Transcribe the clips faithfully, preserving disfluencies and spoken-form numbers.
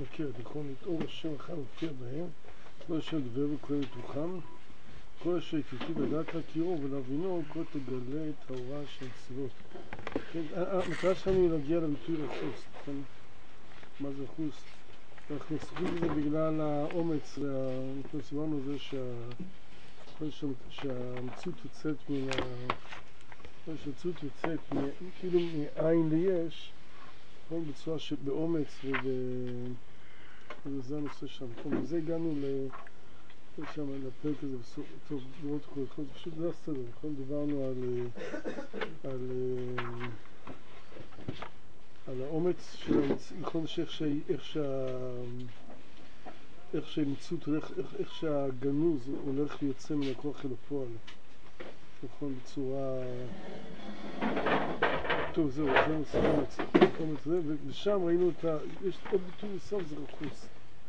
מכיר, נכון? את אור השם אחד מופיע בהם, כל אשר דבר וכל מתוכם, כל אשר יתיתי לדעת להכירו ולהבינו, כל תגלה את ההוראה של המצוות. המטרה שלנו היא להגיע לביטוי רכוס, נכון? מה זה רכוס? אנחנו עסוקים בזה בגלל האומץ, ואנחנו סיברנו זה שהמציאות יוצאת מן ה... שהמציאות יוצאת כאילו מאין ליש, בצורה שבאומץ וזה הנושא שם. וזה הגענו לפרק הזה בסוף, טוב, לראות כל אחד, זה פשוט זה הסדר, נכון? דיברנו על על על האומץ של המציאות, נכון? שאיך שה... איך שהמציאות הולך, איך שהגנוז הולך ויוצא מן הכוח אל הפועל, נכון? בצורה... טוב, זהו, זה נושא אומץ, ושם ראינו את ה... יש עוד ביטוי נוסף, זה רכוס.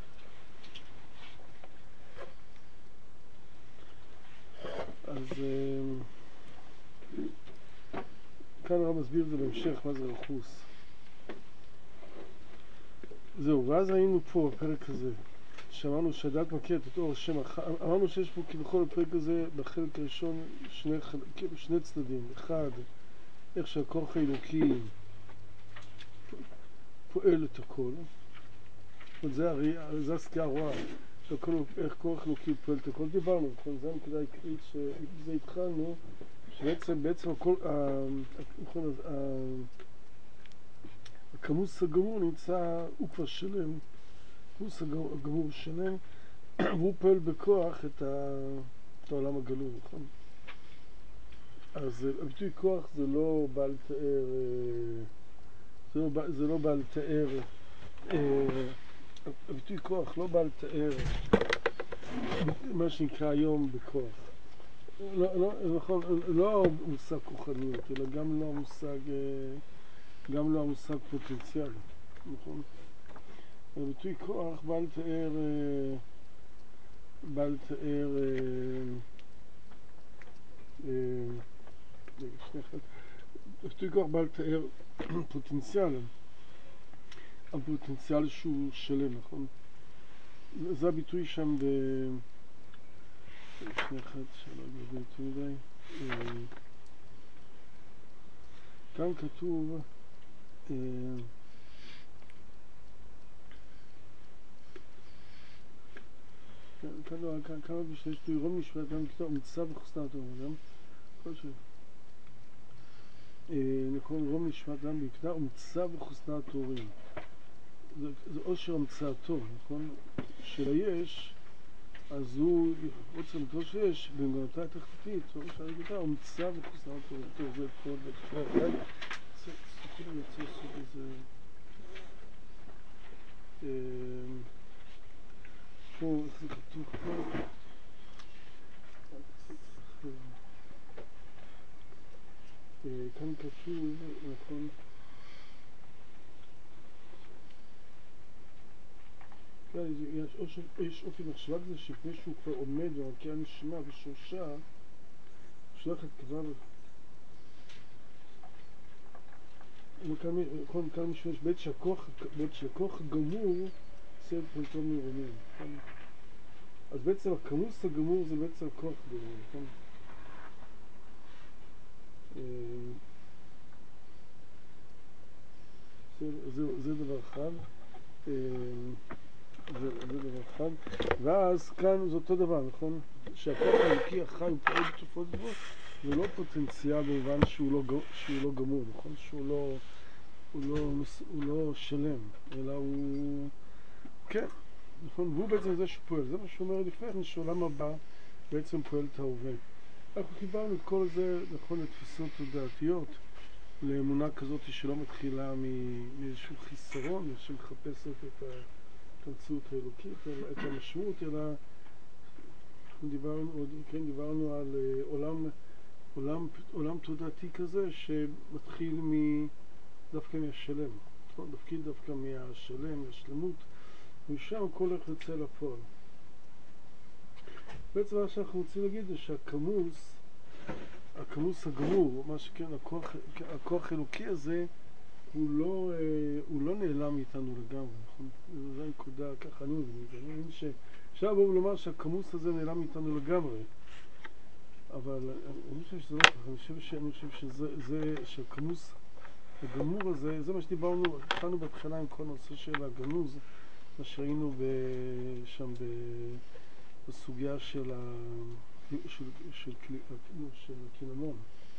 אז כאן הרב מסביר את זה בהמשך, מה זה רכוס. זהו, ואז היינו פה בפרק הזה, שאמרנו שהדת מכירת את אור השם, אמרנו שיש פה כבכל הפרק הזה בחלק הראשון שני, שני צדדים. אחד, איך שהכוח האלוקי פועל את הכל, זה הרי, זה הסקייה הרואה, איך כוח אלוקי פועל את הכל, דיברנו, זה הנקודה העיקרית שזה התחלנו, שבעצם בעצם הכל, הכמוס הגמור נמצא, הוא כבר שלם, הכמוס הגמור שלם, והוא פועל בכוח את העולם הגלוי, נכון? אז הביטוי כוח זה לא בא לתאר, זה לא בא, זה לא בא לתאר, הביטוי כוח לא בא לתאר מה שנקרא היום בכוח. לא, לא, נכון, לא מושג כוחניות, אלא גם לא המושג, גם לא המושג פוטנציאל, נכון? הביטוי כוח בא לתאר, בא לתאר, הביטוי כוח בא לתאר פוטנציאל, הפוטנציאל שהוא שלם, נכון? זה הביטוי שם ב... שני אחד שלא גדול יותר מדי. כאן כתוב כאן לא, כאן עוד בשני שפוי רום נשמעת גם כתוב מצב וחוסנה אותו גם כל ש... נכון, רום נשמעת גם בקנה ומצב וחוסנה התורים, זה עושר המצאתו, נכון? של היש, אז הוא רוצה למתור שיש במגנתה התחתית, הוא שהרגתה הוא מצב וחוסנה התורים. טוב, זה פה בתפור אחד סוכן אני רוצה לעשות איזה פה, איך זה כתוב פה כאן כתוב, נכון, יש אופי מחשבה כזה שלפני שהוא כבר עומד ומרקיע נשימה ושורשה, שולח את כבר כאן משמש בעת שהכוח הגמור עושה את פלטו מרומים, אז בעצם הכמוס הגמור זה בעצם כוח גמור, נכון? זה דבר אחד, זה דבר אחד, ואז כאן זה אותו דבר, נכון? שהכוח האלוקי החי הוא פועל בתופעות גבוהות, זה לא פוטנציאל במובן שהוא לא, שהוא לא גמור, נכון? שהוא לא, הוא לא, הוא לא שלם, אלא הוא, כן, נכון? והוא בעצם זה שפועל, זה מה שאומר לפני כן, שעולם הבא בעצם פועל את ההווה. אנחנו חיברנו את כל זה, נכון, לתפיסות תודעתיות, לאמונה כזאת שלא מתחילה מאיזשהו חיסרון, שמחפשת את המציאות האלוקית, את המשמעות, אלא דיברנו, כן, דיברנו על עולם, עולם, עולם תודעתי כזה שמתחיל מ, דווקא מהשלם, דווקא, דווקא מהשלם, מהשלמות, ומשם הכל הולך יוצא לפועל. בעצם מה שאנחנו רוצים להגיד זה שהכמוס, הכמוס הגמור, מה שכן, הכוח, הכוח האלוקי הזה, הוא לא, הוא לא נעלם מאיתנו לגמרי, נכון? זו הנקודה, ככה אני מבין את זה. אני מבין שאפשר בואו לומר שהכמוס הזה נעלם מאיתנו לגמרי, אבל אני חושב שזה לא ככה, אני חושב, ש... אני חושב שזה, זה, שהכמוס הגמור הזה, זה מה שדיברנו, התחלנו בהתחלה עם כל נושא של הגנוז, מה שראינו שם ב... בסוגיה של ה... של, של, של, של הקינמון.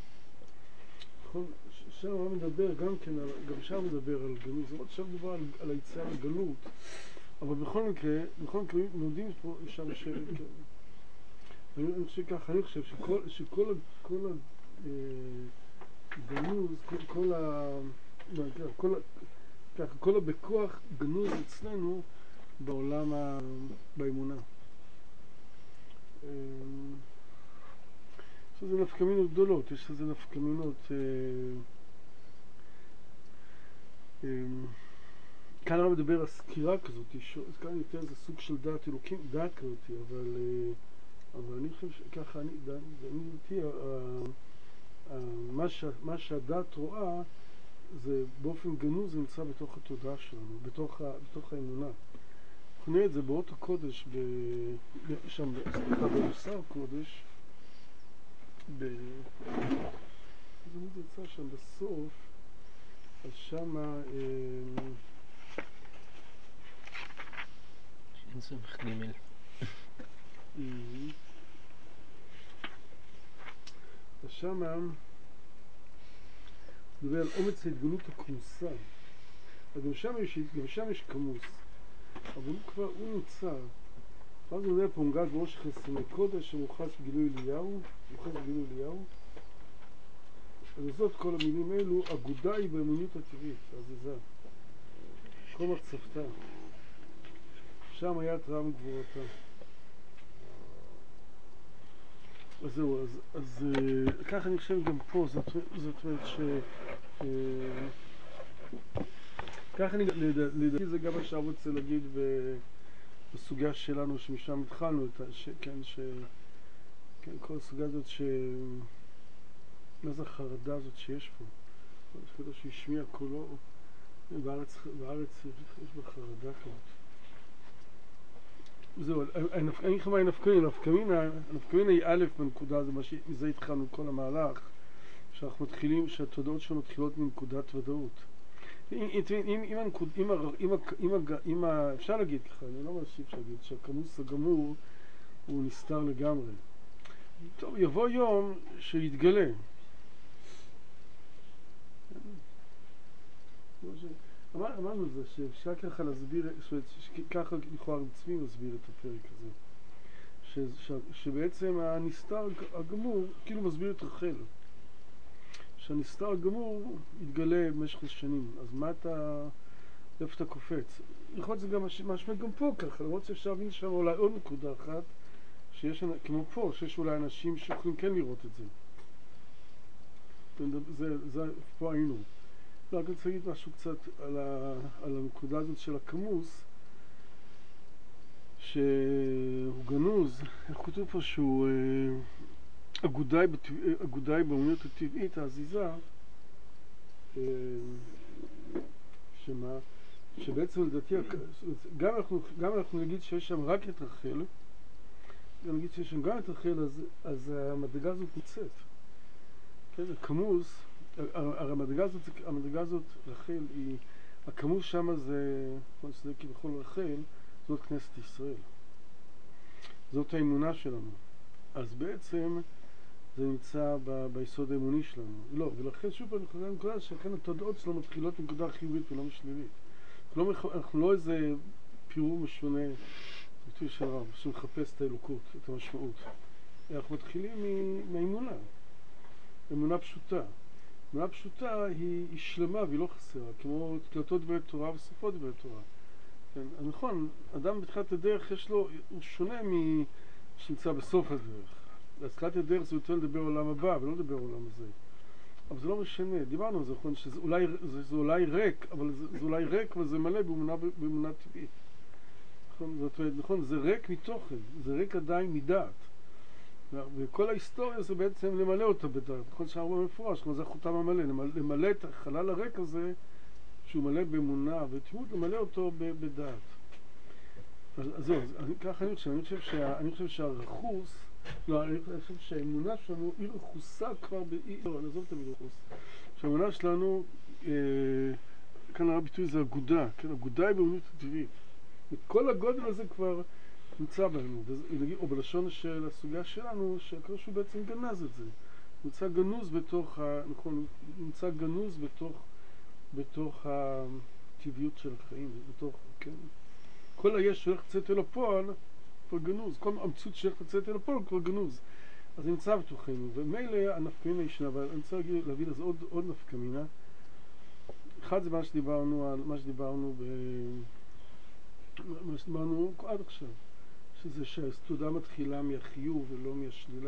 שם הוא מדבר גם כן, גם שם מדבר על גלות, זאת אומרת שם מדבר על, על היציאה לגלות, אבל בכל מקרה, בכל מקרה נודעים פה שם ש... אני חושב ככה, אני חושב שכל, שכל כל הגנוז, כל, כל ה... כל, ככה, כל הבכוח גנוז אצלנו בעולם ה... באמונה. יש לזה נפקמינות גדולות, יש לזה נפקמינות אה, אה, כאן אני מדבר על סקירה כזאת, כאן יותר זה סוג של דעת אלוקים, דעת כזאת, אבל, אה, אבל אני חושב שככה, אני, אני דעתי, מה, ש, מה שהדעת רואה זה באופן גנוז זה נמצא בתוך התודעה שלנו, בתוך, ה, בתוך האמונה. אנחנו נראה את זה באות הקודש, ב, שם, סליחה, במוסר קודש, ב... זה יצא שם בסוף, אז שמה... שאין סמך גימל. אז שמה מדבר על אומץ ההתגלות הכמוסה. גם שם יש, גם שם יש כמוס, אבל הוא כבר, הוא נמצא. אז הוא מדבר פה מגד בראש חסמי קודש שמוכנס בגילוי אליהו, מוכנס בגילוי אליהו. אז זאת כל המילים האלו, אגודה היא באמוניות הטבעית, עזיזה. כל מחצפתה. שם היה התראה מגבורתה. אז זהו, אז, אז כך אני חושב גם פה, זאת, זאת אומרת ש... כך אני לדעתי זה גם מה שאני רוצה להגיד בסוגיה שלנו שמשם התחלנו, את ה, ש, כן, ש... כן, כל הסוגיה הזאת ש... מה זה החרדה הזאת שיש פה? כל הסוגיה שהשמיע קולו, בארץ, בארץ יש בה חרדה כזאת. זהו, אני אגיד לך מה היא נפקמינה, הנפקמינה היא א' בנקודה, מזה התחלנו כל המהלך, שאנחנו מתחילים, שהתודעות שלנו מתחילות מנקודת ודאות. אם אפשר להגיד ככה, אני לא מרשיב להגיד, שהכמוס הגמור הוא נסתר לגמרי. טוב, יבוא יום שיתגלה. אמרנו זה, שאפשר ככה להסביר, ככה לכאורה עצמי מסביר את הפרק הזה. ש, ש, שבעצם הנסתר הגמור כאילו מסביר את רחל. שהנסתר הגמור יתגלה במשך השנים. אז מה אתה, איפה אתה קופץ? יכול להיות זה גם משמע גם פה ככה, למרות שאפשר להבין שם אולי עוד נקודה אחת, שיש, כמו פה, שיש אולי אנשים שיכולים כן לראות את זה. זה, זה פה היינו. לא, אני רוצה להגיד משהו קצת על, ה, על הנקודה הזאת של הכמוס, שהוא גנוז, איך כותב פה שהוא אגודאי, אגודאי באמוניות הטבעית, העזיזה, שמה, שבעצם לדעתי, גם אנחנו, גם אנחנו נגיד שיש שם רק את רחל, גם נגיד שיש שם גם את רחל, אז, אז המדרגה הזאת נמצאת. כן, הכמוס, המדרגה הזאת, המדרגה הזאת, רחל, היא, הכמוס שם זה, כמו שזה כבכל רחל, זאת כנסת ישראל. זאת האמונה שלנו. אז בעצם זה נמצא ב, ביסוד האמוני שלנו. לא, ולכן שוב פעם אנחנו חוזרים לנקודה שלכן התודעות שלנו מתחילות מנקודה חיובית ולא משלילית. אנחנו לא, אנחנו לא איזה פירור משונה, ביטוי של רב, שמחפש את האלוקות, את המשמעות. אנחנו מתחילים מהאמונה. אמונה פשוטה. אמונה פשוטה היא, היא שלמה והיא לא חסרה, כמו תקלטות דברי תורה וסופות דברי תורה. כן, נכון, אדם בתחילת הדרך יש לו, הוא שונה משנמצא בסוף הדרך. בתחילת הדרך זה יותר לדבר עולם הבא, ולא לדבר עולם הזה. אבל זה לא משנה, דיברנו על זה, נכון, שזה אולי, זה, זה אולי ריק, אבל זה, זה אולי ריק, אבל זה מלא באמונה, באמונה טבעית. נכון, זאת אומרת, נכון, זה ריק מתוכן, זה ריק עדיין מדעת. וכל ההיסטוריה זה בעצם למלא אותה בדעת, נכון, שהרבה מפורש, כמו זה החותם המלא, למלא, למלא את החלל הריק הזה שהוא מלא באמונה ותמימות, למלא אותו בדעת. אז, אז זהו, אני, ככה אני חושב, אני חושב, שה, אני חושב שהרחוס, לא, אני חושב שהאמונה שלנו היא רחוסה כבר באי, לא, נעזוב את המילה רחוס. שהאמונה שלנו, אה, כאן הביטוי זה אגודה, כן, אגודה היא באמונות הטבעית. כל הגודל הזה כבר נמצא בנו, או בלשון של הסוגיה שלנו, שכבר שהוא בעצם גנז את זה. נמצא גנוז בתוך, ה, נכון, נמצא גנוז בתוך, בתוך הטבעיות של החיים, בתוך, כן. כל היש שהולך לצאת אל הפועל כבר גנוז, כל המציאות שהולך לצאת אל הפועל כבר גנוז. אז נמצא בתוכנו, ומילא הנפקמינה ישנה, אבל אני רוצה להביא לזה עוד, עוד נפקמינה. אחד זה מה שדיברנו על, מה שדיברנו ב... מה שדיברנו עד עכשיו, שזה שהסתודה מתחילה מהחיוב ולא מהשלילה.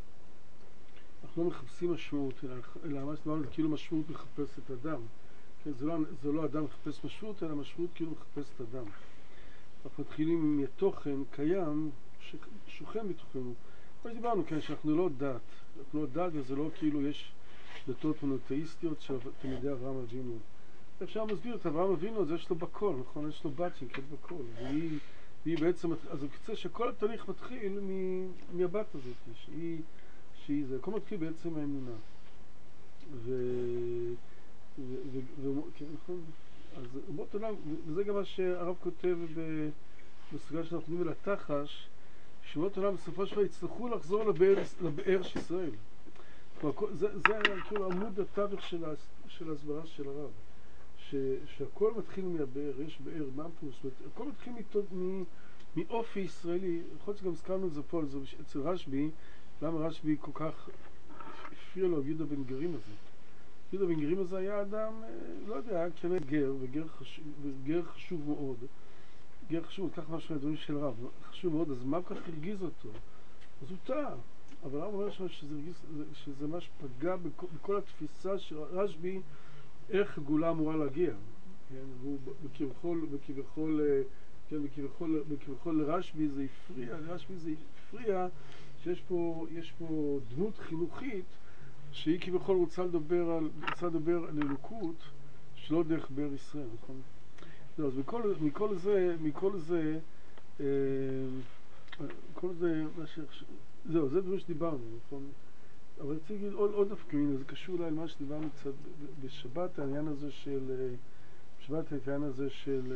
אנחנו לא מחפשים משמעות, אלא מה שדיברנו זה כאילו משמעות מחפש את אדם. כן, זה לא, זה לא אדם מחפש משמעות, אלא משמעות כאילו מחפש את אדם. אנחנו מתחילים מתוכן קיים ששוכן בתוכנו. כמו שדיברנו, כן, שאנחנו לא דת. אנחנו לא דת, וזה לא כאילו יש דתות מונותאיסטיות של תלמידי אברהם אבינו. אפשר להסביר את אברהם אבינו, אז יש לו בכל, נכון? יש לו בת שנקראת בכל. והיא, והיא בעצם, אז הוא קצה שכל התהליך מתחיל מהבת הזאת, שהיא, שהיא זה. הכל מתחיל בעצם מהאמונה. ו... ו... ו... ו... כן, נכון? אז אומות עולם, וזה גם מה שהרב כותב בסוגיה שאנחנו יודעים על התחש, שאומות עולם בסופו של דבר יצטרכו לחזור לבאר, לבאר של ישראל. זה, זה כאילו עמוד התווך של, של ההסברה של הרב. ש, שהכל מתחיל מהבאר, יש באר, ממפוס, הכל מתחיל מ, מאופי ישראלי. יכול להיות שגם הזכרנו את זה פה, זה אצל רשב"י, למה רשב"י כל כך הפריע לו יהודה בן גרים הזה. יהודה בן גרים הזה היה אדם, לא יודע, היה כנראה גר, וגר חשוב, וגר חשוב מאוד. גר חשוב, כך משהו מהדברים של רב, חשוב מאוד, אז מה כל כך הרגיז אותו? אז הוא טעה. אבל הרב אומר שם שזה, הרגיז, שזה ממש פגע בכל, בכל התפיסה של רשב"י, איך הגאולה אמורה להגיע. כן? והוא בכביכול, בכביכול, כן, בכביכול, בכביכול לרשב"י זה הפריע, לרשב"י זה הפריע שיש פה, יש פה דמות חינוכית שהיא כביכול רוצה לדבר על, רוצה לדבר על אלוקות שלא דרך באר ישראל, נכון? לא, אז מכל, מכל זה, מכל זה, אה, כל זה, מה ש... זהו, זה דברים שדיברנו, נכון? אבל אני רוצה להגיד עוד, עוד נפקמינה, זה קשור אולי למה שדיברנו קצת בשבת, העניין הזה של, בשבת העניין הזה של,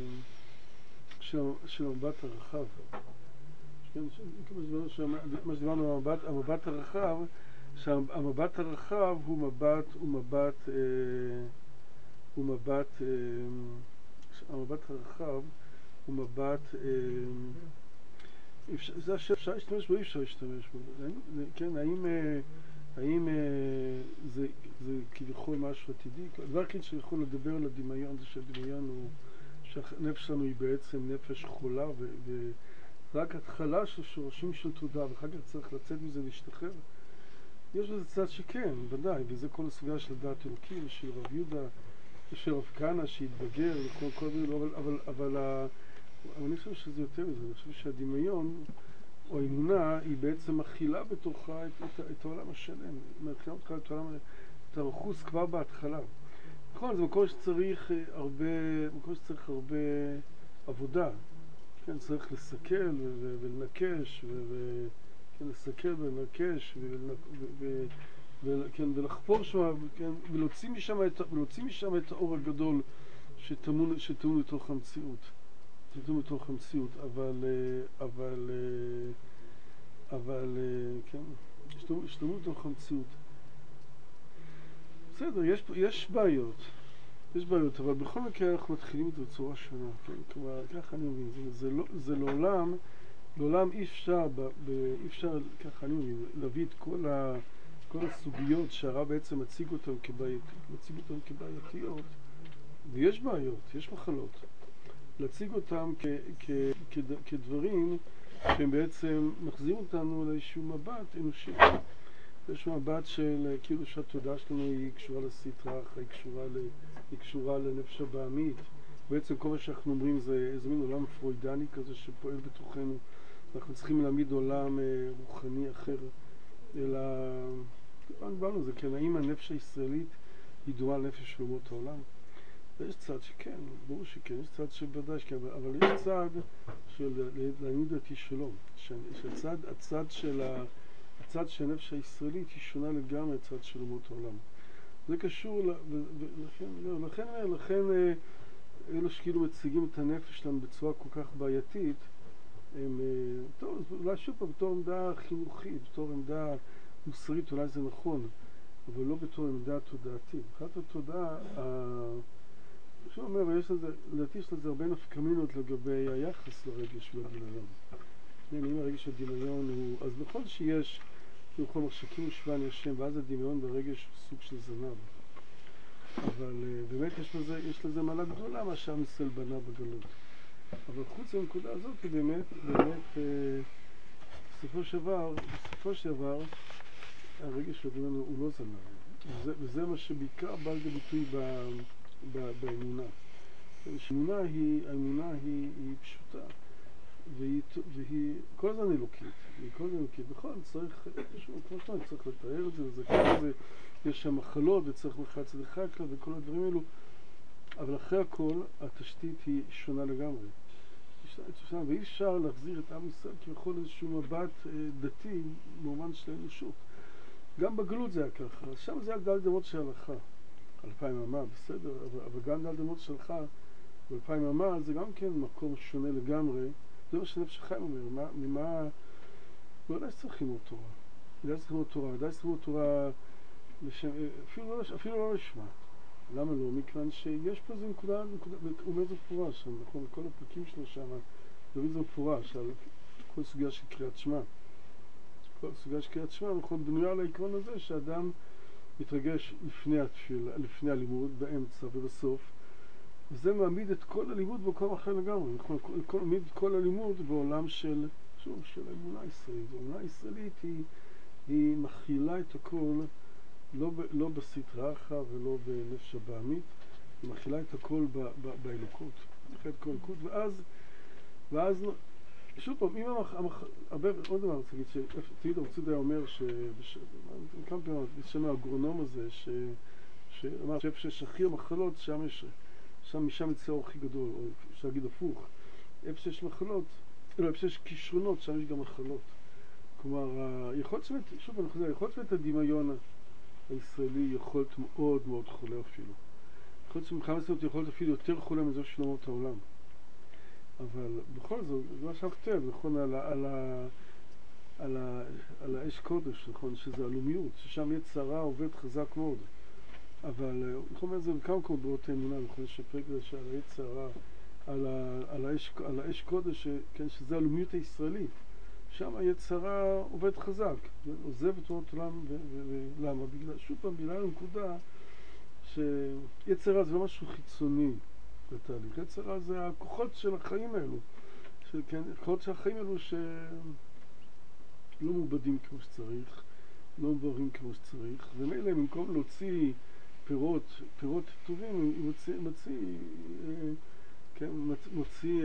של, של המבט הרחב. מה שדיברנו על המבט, המבט הרחב, שהמבט הרחב הוא מבט, הוא מבט, הוא מבט, המבט הרחב הוא מבט, זה השם, אפשר להשתמש בו, אי אפשר להשתמש בו. כן, האם, האם זה, זה כביכול משהו עתידי? הדבר הכי שיכול לדבר על הדמיון זה שהדמיון הוא, שהנפש שלנו היא בעצם נפש חולה, ורק התחלה של שורשים של תודה, ואחר כך צריך לצאת מזה להשתחרר. יש בזה צד שכן, ודאי, וזה כל הסוגיה של דעת אלוקים, של רב יהודה, של רב כהנא שהתבגר וכל כל מיני, אבל, אבל, אבל, אבל אני חושב שזה יותר מזה, אני חושב שהדמיון או האמונה היא בעצם מכילה בתוכה את, את, את העולם השלם, מכילה בתוכה את העולם, את הרחוס כבר בהתחלה. נכון, זה מקום שצריך הרבה, מקום שצריך הרבה עבודה, כן, צריך לסכל ולנקש ו... כן, לסכל ולנקש ולחפור שם, כן, ולהוציא משם את, ולהוציא משם את האור הגדול שטמון, שטמון לתוך המציאות. שטמון לתוך המציאות, אבל, אבל, אבל, כן, שטמון לתוך המציאות. בסדר, יש, יש בעיות, יש בעיות, אבל בכל מקרה אנחנו מתחילים את זה בצורה שונה, כן, כלומר, ככה אני מבין, זה, זה, לא, זה לעולם, לעולם אי אפשר, ב, ב, אי אפשר, ככה אני מבין, להביא את כל, ה, כל הסוגיות שהרב בעצם מציג אותן כבעיות, מציג אותן כבעייתיות, ויש בעיות, יש מחלות, להציג אותן כ, כ, כ, כדברים שהם בעצם מחזירים אותנו לאיזשהו מבט אנושי. יש מבט של כאילו שהתודעה שלנו היא קשורה לסטרח, היא קשורה, ל, היא קשורה לנפש הבעמית. בעצם כל מה שאנחנו אומרים זה איזה מין עולם פרוידני כזה שפועל בתוכנו. אנחנו צריכים להעמיד עולם אה, רוחני אחר. אלא, כבר דיברנו על זה, כן, האם הנפש הישראלית היא דומה לנפש של אומות העולם? יש צד שכן, ברור שכן, יש צד שבוודאי שכן, אבל יש צד של לעניות דעתי שלא, שהצד, הצד של ה... הצד של הנפש הישראלית היא שונה לגמרי מהצד של אומות העולם. זה קשור, ולכן, לכן, לכן אלו שכאילו מציגים את הנפש שלנו בצורה כל כך בעייתית, הם, טוב, אולי שוב פעם, בתור עמדה חינוכית, בתור עמדה מוסרית, אולי זה נכון, אבל לא בתור עמדה תודעתית. אחת התודעה, שוב אומר, יש לזה, לדעתי יש לזה הרבה נפקמינות לגבי היחס לרגש והדמיון. אם הרגש והדמיון הוא, אז נכון שיש, בכל מחשקים ושבן השם, ואז הדמיון ברגש הוא סוג של זנב. אבל באמת יש לזה, יש לזה מעלה גדולה מה שעם ישראל בנה בגלות. אבל חוץ מהנקודה הזאת היא באמת, באמת, בסופו של דבר, בסופו של דבר, הרגש והדמיון הוא לא זנב. וזה, וזה מה שבעיקר בא לידי ביטוי באמונה. האמונה היא, האמונה היא, היא פשוטה. והיא, והיא כל הזמן אלוקית, היא כל הזמן אלוקית. בכל זאת צריך, שוב, כמו שאתה צריך לתאר את זה, וזה כזה, יש שם מחלות וצריך מחץ לדחק לה וכל הדברים האלו, אבל אחרי הכל התשתית היא שונה לגמרי. ואי אפשר להחזיר את עם ישראל כביכול איזשהו מבט דתי במובן של האנושות. גם בגלות זה היה ככה, שם זה היה דל דמות של הלכה, אלפיים אמה, בסדר, אבל, אבל גם דל דמות של הלכה, באלפיים אמה זה גם כן מקום שונה לגמרי. זה מה שנפש החיים אומר, מה, ממה, לא יודע שצריך ללמוד תורה, לא יודע שצריך ללמוד תורה, לא יודע שצריך ללמוד תורה, לשם, אפילו, לא, אפילו לא לשמה. למה לא? מכיוון שיש פה איזו נקודה, נקודה, הוא אומר זה מפורש שם, נכון, בכל הפרקים שלו שם, זה מפורש, על כל סוגיה של קריאת שמע. כל סוגיה של קריאת שמע, נכון, בנויה על העקרון הזה, שאדם מתרגש לפני התפילה, לפני הלימוד, באמצע ובסוף, וזה מעמיד את כל הלימוד במקום אחר לגמרי, נכון? מעמיד את כל הלימוד בעולם של, שוב, של האמונה הישראלית. האמונה הישראלית היא, היא מכילה את הכל, לא, לא בסטרא אחרא ולא בנפש הבעמית, היא מכילה את הכל ב, ב, באלוקות. מכילה את כל אלוקות, ואז, ואז, שוב פעם, אם המח... המח... הרבה, עוד דבר רוצה להגיד, שתמיד הרצוד היה אומר, כמה פעמים, בשם האגרונום הזה, ש... שאמר שאיפה שיש הכי המחלות, שם יש... שם משם יצא אור הכי גדול, או אפשר להגיד הפוך. איפה שיש מחלות, לא, איפה שיש כישרונות, שם יש גם מחלות. כלומר, יכול להיות, שוב אני חוזר, יכול להיות הדמיון הישראלי יכול להיות מאוד מאוד חולה אפילו. יכול להיות שמבחינה מסוימת יכול להיות אפילו יותר חולה מזה של אומות העולם. אבל בכל זאת, זה מה שאתה כותב, נכון, על, על, על, על האש קודש, נכון, שזה הלאומיות, ששם יצר הרע עובד חזק מאוד. אבל הוא אומר את זה בכמה מקומות באותה אמונה, יכול לשפק את זה שעל היצר הרע, על, על, האש, על האש קודש, כן, שזה הלאומיות הישראלית. שם היצר הרע עובד חזק, עוזב את אומות העולם, ולמה? בגלל, שוב פעם, בגלל הנקודה שיצר הרע זה לא משהו חיצוני בתהליך. יצר הרע זה הכוחות של החיים האלו, של, כן, הכוחות של החיים האלו שלא מעובדים כמו שצריך, לא מבורים כמו שצריך, ומילא במקום להוציא פירות, פירות טובים, הוא מוציא, מוציא, כן, מוציא,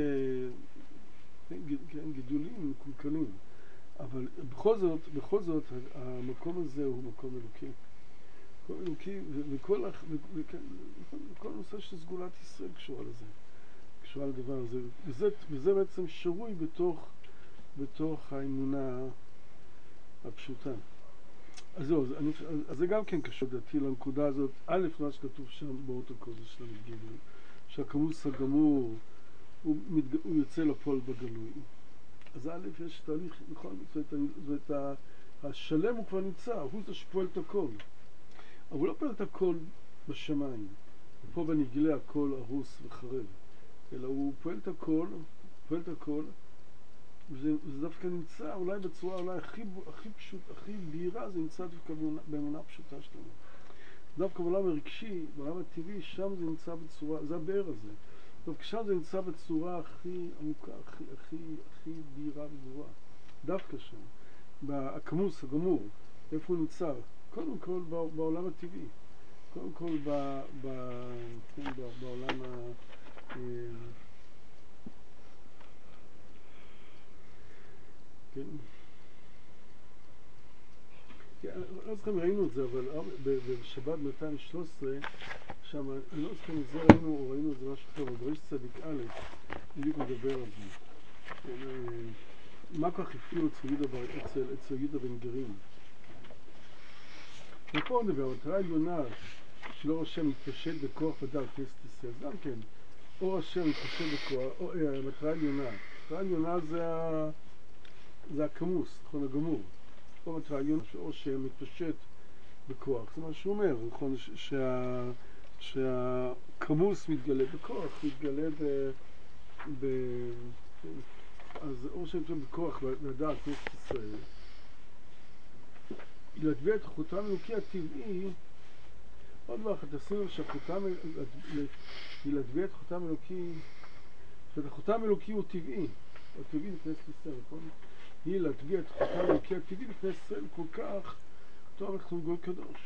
כן, גידולים מקולקלים. אבל בכל זאת, בכל זאת, המקום הזה הוא מקום אלוקי. מקום אלוקי, וכל, וכן, כל נושא של סגולת ישראל קשורה לזה. קשורה לדבר הזה. וזה, וזה בעצם שרוי בתוך, בתוך האמונה הפשוטה. אז זהו, אז, אני, אז זה גם כן קשור דעתי לנקודה הזאת, א', מה שכתוב שם באורות הקודש של המגילים, שהכמוס הגמור הוא, מתג... הוא יוצא לפועל בגלוי. אז א', יש תהליך, נכון, זאת אומרת, השלם הוא כבר נמצא, הוא זה שפועל את הכל. אבל הוא לא פועל את הכל בשמיים, פה בנגלה הכל הרוס וחרב, אלא הוא פועל את הכל, פועל את הכל, וזה, וזה דווקא נמצא אולי בצורה אולי הכי, הכי פשוט, הכי בהירה, זה נמצא דווקא באמונה הפשוטה שלנו. דווקא בעולם הרגשי, בעולם הטבעי, שם זה נמצא בצורה, זה הבאר הזה. דווקא שם זה נמצא בצורה הכי עמוקה, הכי, הכי, הכי בהירה וברורה. דווקא שם. בכמוס הגמור, איפה הוא נמצא? קודם כל בעולם הטבעי. קודם כל ב, ב, כן, בעולם ה... כן. לא זוכר אם ראינו את זה, אבל בשבת מאתיים ושלוש עשרה, שם, אני לא זוכר אם את זה ראינו או ראינו את זה משהו אחר, אבל בראש צדיק א', בדיוק מדבר על זה. מה כך הפעילו אצל יהודה בן גרים? ופה הוא מדבר, המטרה העליונה שלא השם מתפשט בכוח ודעת כנסת ישראל, גם כן, או השם מתפשט בכוח, או המטרה העליונה. המטרה העליונה זה הכמוס, נכון, הגמור. או המטרה העליונה או שם מתפשט בכוח, זה מה שהוא אומר, נכון, שהכמוס מתגלה בכוח, מתגלה ב... ב... אז או שם מתפשט בכוח לדעת כנסת ישראל. להטביע את החותם אלוקי הטבעי, עוד דבר אחת, תשימו שהחותם, היא להטביע את החותם אלוקי, זאת החותם אלוקי הוא טבעי, הוא טבעי לכנסת ישראל, נכון? היא להטביע את החותם אלוקי הטבעי לכנסת ישראל כל כך, טוב, אנחנו גוי קדוש.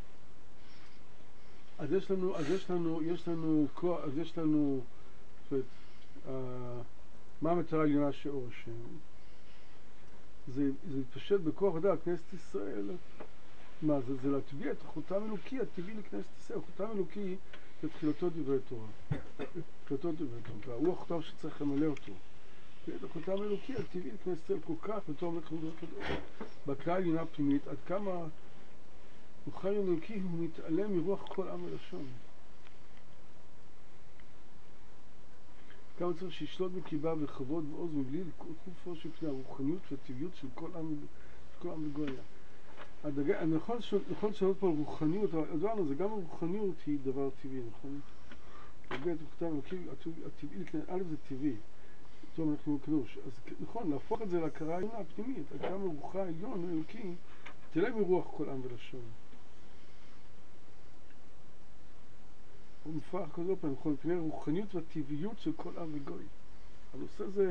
אז יש לנו, אז יש לנו, יש לנו, אז יש לנו, זאת אומרת, מה המטרה העליונה של אור השם? זה, זה התפשט בכוח ודעת כנסת ישראל. מה זה? זה להטביע את החותם אלוקי הטבעי לכנסת ישראל. החותם אלוקי זה תחילתו דברי תורה. תחילתו דברי תורה. הוא החותם שצריך למלא אותו. את החותם אלוקי הטבעי לכנסת ישראל כל כך, ותום לכם דבר קדוש. בהקראה העליונה הפנימית, עד כמה החותם אלוקי הוא מתעלם מרוח כל עם ולשון. כמה צריך שישלוט בקיבה וכבוד ועוז מבלי לקרוא של פני הרוחניות והטבעיות של כל עם כל עם וגויה. נכון לשנות פה על רוחניות, אבל זה גם הרוחניות היא דבר טבעי, נכון? להטביע את החותם אלוקי הטבעי, א' זה טבעי, טוב אנחנו קדוש, אז נכון, להפוך את זה להכרה העליונה הפנימית, עד כמה רוחה העליון אלוקי תלם מרוח כל עם ולשון. הוא מפרח כזו פעם, נכון, מפני הרוחניות והטבעיות של כל עם וגוי. הנושא זה,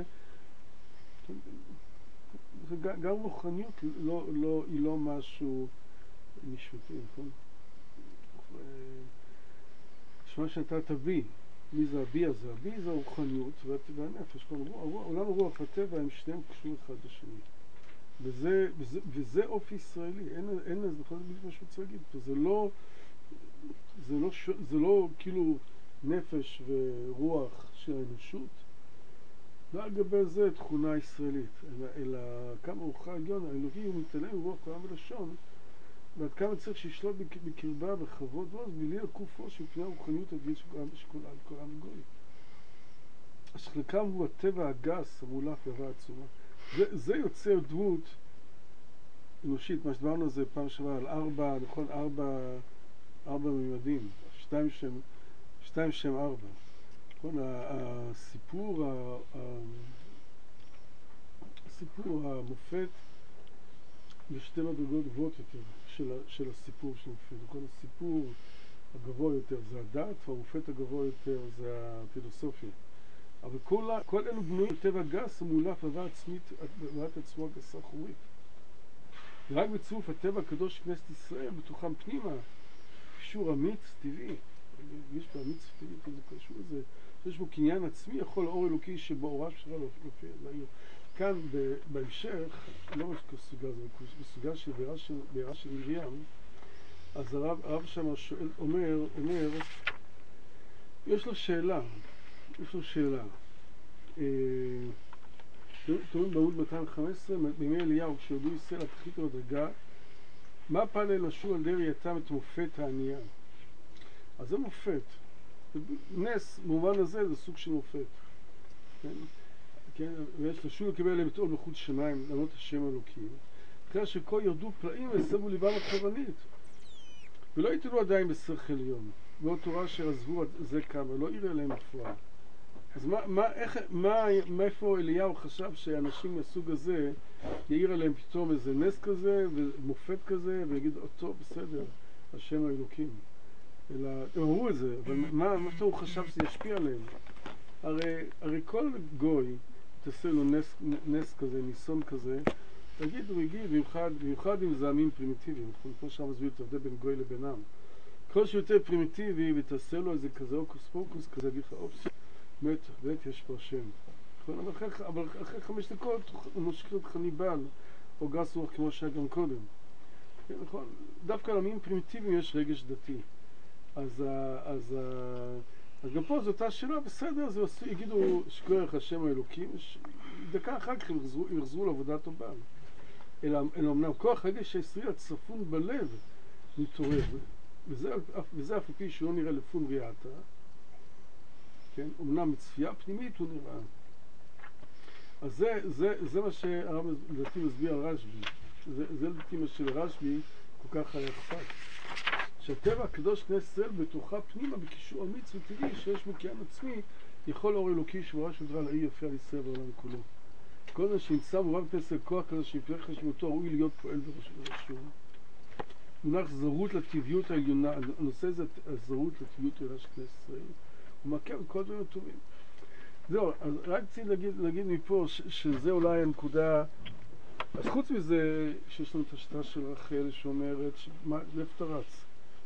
גם רוחניות לא, לא, היא לא משהו נשמתי, נכון? שמה שאתה תביא, מי זה הבי הזה? הבי זה הרוחניות והנפש, עולם הרוח והטבע הם שניהם קשורים אחד לשני. וזה, וזה, וזה אופי ישראלי, אין, אין, זה נכון, זה בדיוק מה שרוצה להגיד פה, זה לא, זה לא, זה לא כאילו נפש ורוח של האנושות, לא על גבי זה תכונה ישראלית, אלא, אלא כמה רוחה העליון, האלוקי הוא מתעלם מרוח כל עם ולשון, ועד כמה צריך שישלוט בקרבה בכבוד ועוז, בלי לקופו שמפני הרוחניות הטבעית של כל עם וגוי. אז חלקם הוא הטבע הגס, המולך והרע עצומה. זה, זה יוצר דמות אנושית, מה שדברנו על זה פעם שעברה, על ארבע, נכון, ארבע, ארבע מימדים, שתיים שם, שתיים שם ארבע. נכון, הסיפור, הסיפור המופת, יש שתי מדרגות גבוהות יותר של, של הסיפור של המופת. נכון, הסיפור הגבוה יותר זה הדת, והמופת הגבוה יותר זה הפילוסופיה. אבל כל, כל אלו בנויים בטבע גס המולף והבאה עצמית, והבאת עצמו הגסה חומרית. רק בצירוף הטבע הקדוש של כנסת ישראל, בתוכם פנימה, קישור אמיץ טבעי. יש פה אמיץ טבעי, זה קשור לזה. יש בו קניין עצמי, יכול האור אלוקי שבאורה שלה להופיע לעיר. כאן בהמשך, לא ממש כסוגה, זה בסוגה של בעירה של מרים, אז הרב, הרב שם שואל, אומר, אומר, יש לו שאלה, יש לו שאלה. תראו בעמוד מאתיים וחמש עשרה, בימי אליהו, כשירדו ישראל לתחתית המדרגה, מה פעל לשוב על דרך ראייתם את מופת הענייה? אז זה מופת. נס, במובן הזה, זה סוג של מופת. כן? כן? ויש לשוב לקבל עליהם את עול בחוץ שמיים, לענות השם אלוקים. אחרי שכל ירדו פלאים והסבו ליבם הכוונית. ולא יתלו עדיין בשכל עליון. ועוד תורה אשר עזבו זה כמה, לא יראה להם בפועל. אז מה, מה, איך, מה, מאיפה אליהו חשב שאנשים מהסוג הזה יאיר עליהם פתאום איזה נס כזה ומופת כזה ויגיד, טוב, בסדר, השם האלוקים. אלא, הם אמרו את זה, אבל מה, מה הוא חשב שזה ישפיע עליהם? הרי, הרי כל גוי תעשה לו נס, נס כזה, ניסון כזה, תגיד, הוא יגיד, במיוחד, במיוחד עם זעמים פרימיטיביים, כמו שם מסביר את ההבדל בין גוי לבינם. כל שיותר פרימיטיבי ותעשה לו איזה כזה אוקוס פוקוס כזה, יגיד לך, אופס, מת, מת, יש פה השם. אבל אחרי, אבל אחרי חמש דקות הוא מושך אותך ניבל, או גס רוח כמו שהיה גם קודם. כן, נכון, דווקא לעמים פרימיטיביים יש רגש דתי. אז, אז, אז גם פה זו אותה שאלה, בסדר, זה עשו, יגידו שכוח השם האלוקים, ש... דקה אחר כך הם יחזרו, הם יחזרו לעבודת הבעל. אלא, אלא אמנם כוח רגש הישראלי הצפון בלב מתעורר, וזה, וזה אף פי שהוא נראה לפום ריאטה, כן? אמנם מצפייה פנימית הוא נראה. אז זה, זה, זה מה שהרב לדעתי מסביר על רשב"י. זה, זה לדעתי מה שלרשב"י כל כך היה אכפת. שהטבע הקדוש כנסת ישראל בתוכה פנימה בקישור אמיץ וטבעי שיש בו קיים עצמי, יכול אור אלוקי שבורה של דבר לאי יפה על ישראל בעולם כולו. כל זה שנמצא מורב כנסת ישראל כוח כזה שיפתח חשיבותו ראוי להיות פועל ברשום. מונח זרות לטבעיות העליונה, הנושא זה הזרות לטבעיות העליונה של כנסת ישראל. הוא מעכב כל דברים הטובים. זהו, אז רק צריך להגיד, להגיד מפה ש, שזה אולי הנקודה. אז חוץ מזה שיש לנו את השיטה של רחל שאומרת שמה, לב תרץ.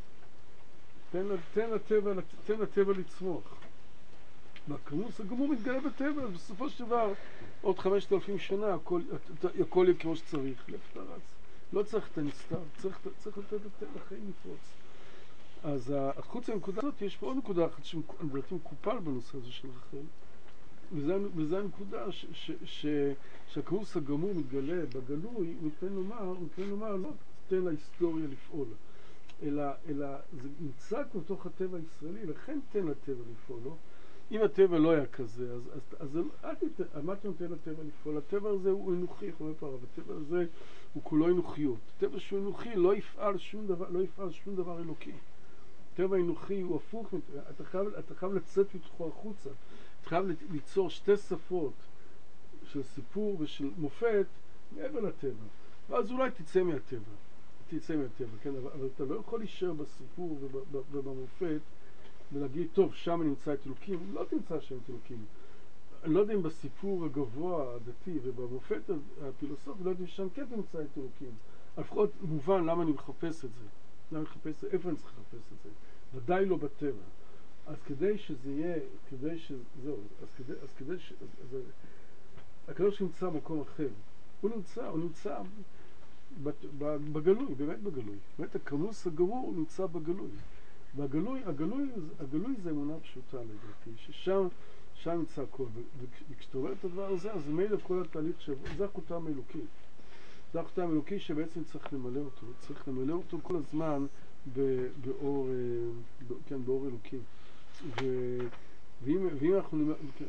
תן, תן, לטבע, תן לטבע לצמוח. והכמוס הגמור מתגלה בטבע, אז בסופו של דבר עוד חמשת אלפים שנה הכל, הכל יהיה כמו שצריך. לב תרץ. לא צריך את הנסתר, צריך, צריך לתת את החיים לפרוץ. אז חוץ מהנקודה הזאת יש פה עוד נקודה אחת שלדעתי מקופל בנושא הזה של רחל. וזה, וזה הנקודה ש, ש, ש, שהכמוס הגמור מתגלה בגלוי, ניתן לומר, ניתן לומר, לא תן להיסטוריה לפעול, אלא, אלא זה נמצא בתוך הטבע הישראלי, לכן תן לטבע לפעול, לא? אם הטבע לא היה כזה, אז, אז, אז אל תתן, מה אתה נותן לטבע לפעול? הטבע הזה הוא אנוכי, איך אומר פעם, הטבע הזה הוא כולו אנוכיות. הטבע שהוא אנוכי לא יפעל שום דבר, לא יפעל שום דבר אלוקי. הטבע האנוכי הוא הפוך, אתה חייב, אתה חייב לצאת מתוכו החוצה. אתה חייב ליצור שתי שפות של סיפור ושל מופת מעבר לטבע. ואז אולי תצא מהטבע. תצא מהטבע, כן? אבל, אבל אתה לא יכול להישאר בסיפור ובמופת ולהגיד, טוב, שם נמצא את אלוקים. לא תמצא שם את אלוקים. אני לא יודע אם בסיפור הגבוה, הדתי, ובמופת הפילוסופי, לא יודע אם שם כן תמצא את אלוקים. לפחות מובן למה אני מחפש את זה. למה אני מחפש את זה? איפה אני צריך לחפש את זה? ודאי לא בטבע. אז כדי שזה יהיה, כדי שזהו, אז כדי, אז כדי ש... אז, אז, הקדוש נמצא במקום אחר. הוא נמצא, הוא נמצא בגלוי, באמת בגלוי. באמת הכמוס הגמור נמצא בגלוי. והגלוי, הגלוי, הגלוי זה אמונה פשוטה לדעתי, ששם, שם נמצא הכל. וכשאתה רואה את הדבר הזה, אז מילא כל התהליך שבו, זה החותם האלוקי. זה החותם האלוקי שבעצם צריך למלא אותו. צריך למלא אותו כל הזמן באור, כן, באור אלוקי. ו... ואם, ואם אנחנו... כן.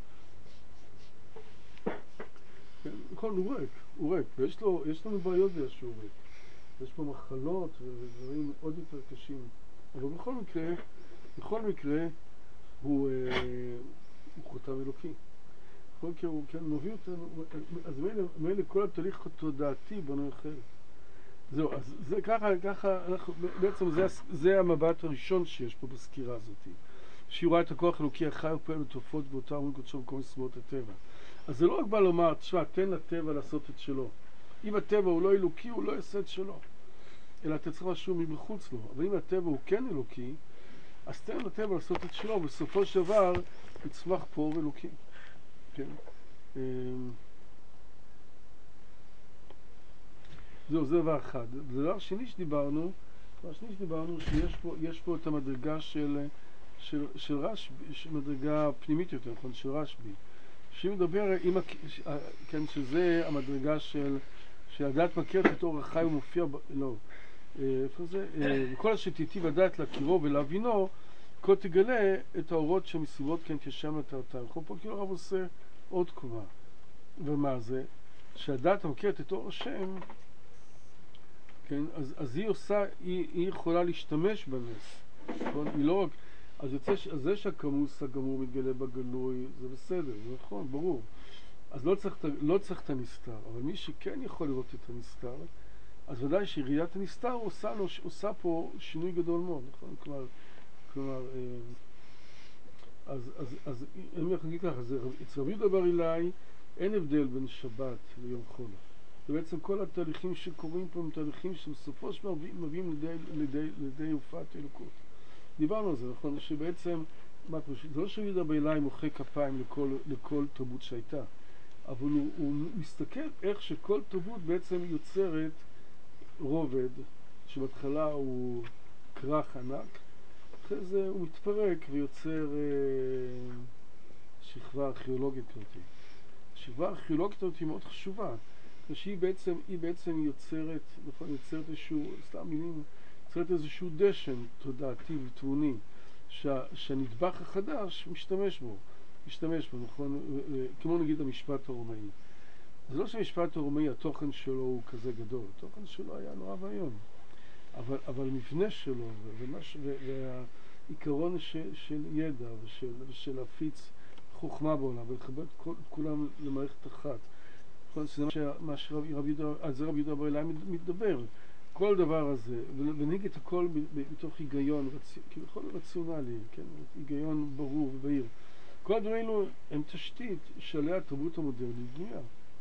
כן, נכון, הוא ריק, הוא ריק. ויש לו, יש לנו בעיות בגלל שהוא ריק. יש פה מחלות ודברים עוד יותר קשים. אבל בכל מקרה, בכל מקרה, הוא, הוא חותם אלוקי. בכל מקרה, הוא כן, מביא אותנו... אז מילא כל התהליך התודעתי בנו אחר. זהו, אז זה ככה, ככה, אנחנו, בעצם זה, זה המבט הראשון שיש פה בסקירה הזאת. שהיא רואה את הכוח אלוקי החי ופועל בתופעות ואותה אומרים קודשו בכל מסיבות הטבע. אז זה לא רק בא לומר, תשמע, תן לטבע לעשות את שלו. אם הטבע הוא לא אלוקי, הוא לא יעשה את שלו. אלא אתה צריך משהו מבחוץ לו. אבל אם הטבע הוא כן אלוקי, אז תן לטבע לעשות את שלו, ובסופו של דבר יצמח פה אור אלוקי. כן? זהו, זה דבר אחד. דבר שני שדיברנו, דבר שני שדיברנו שיש פה, יש פה את המדרגה של, של, של רשב"י, מדרגה פנימית יותר, נכון? של רשב"י. שהיא מדבר, עם, כן, שזה המדרגה של, שהדעת מכירת את אור החי ומופיע, לא, איפה זה? וכל אשר תיטיב הדעת להכירו ולהבינו, כל תגלה את האורות שמסביבות כן תשם לתרתם. אנחנו פה כאילו הרב עושה עוד קומה. ומה זה? שהדעת מכירת את אור השם, כן, אז, אז היא עושה, היא, היא יכולה להשתמש בנס. נכון? היא לא רק, אז יוצא, ש, אז זה שהכמוס הגמור מתגלה בגלוי, זה בסדר, זה נכון, ברור. אז לא צריך, לא צריך את הנסתר, אבל מי שכן יכול לראות את הנסתר, אז ודאי שראיית הנסתר עושה, לו, עושה פה שינוי גדול מאוד, נכון? כלומר, כלומר, אז, אז, אז, אני יכול להגיד ככה, אצל רבי יהודה בר אילאי אין הבדל בין שבת ליום חול. ובעצם כל התהליכים שקורים פה הם תהליכים שבסופו של דבר מביאים לידי, לידי, לידי הופעת אלוקות. דיברנו על זה, נכון? שבעצם, מה פשוט, זה לא שרבי יהודה בר אילאי מוחא כפיים לכל, לכל תרבות שהייתה, אבל הוא, הוא מסתכל איך שכל תרבות בעצם יוצרת רובד שבהתחלה הוא כרך ענק, אחרי זה הוא מתפרק ויוצר אה, שכבה ארכיאולוגית כזאת. השכבה הארכיאולוגית הזאת היא מאוד חשובה, שהיא בעצם, היא בעצם יוצרת, נכון, יוצרת איזשהו, סתם מילים, יוצרת איזשהו דשן תודעתי ותבוני, שה, שהנדבך החדש משתמש בו, משתמש בו, נכון, כמו נגיד המשפט הרומאי. זה לא שהמשפט הרומאי, התוכן שלו הוא כזה גדול, התוכן שלו היה נורא והיום. אבל, אבל מבנה שלו, ומש, והעיקרון של, של ידע ושל, ושל להפיץ חוכמה בעולם ולחבר את כל, כולם למערכת אחת. זה מה שרבי יהודה, על זה רבי יהודה בר אילאי מתדבר. כל הדבר הזה, ונהיג את הכל בתוך היגיון, כביכול רציונלי, כן? היגיון ברור ובהיר. כל הדברים האלו הם תשתית שעליה התרבות המודרנית בנויה.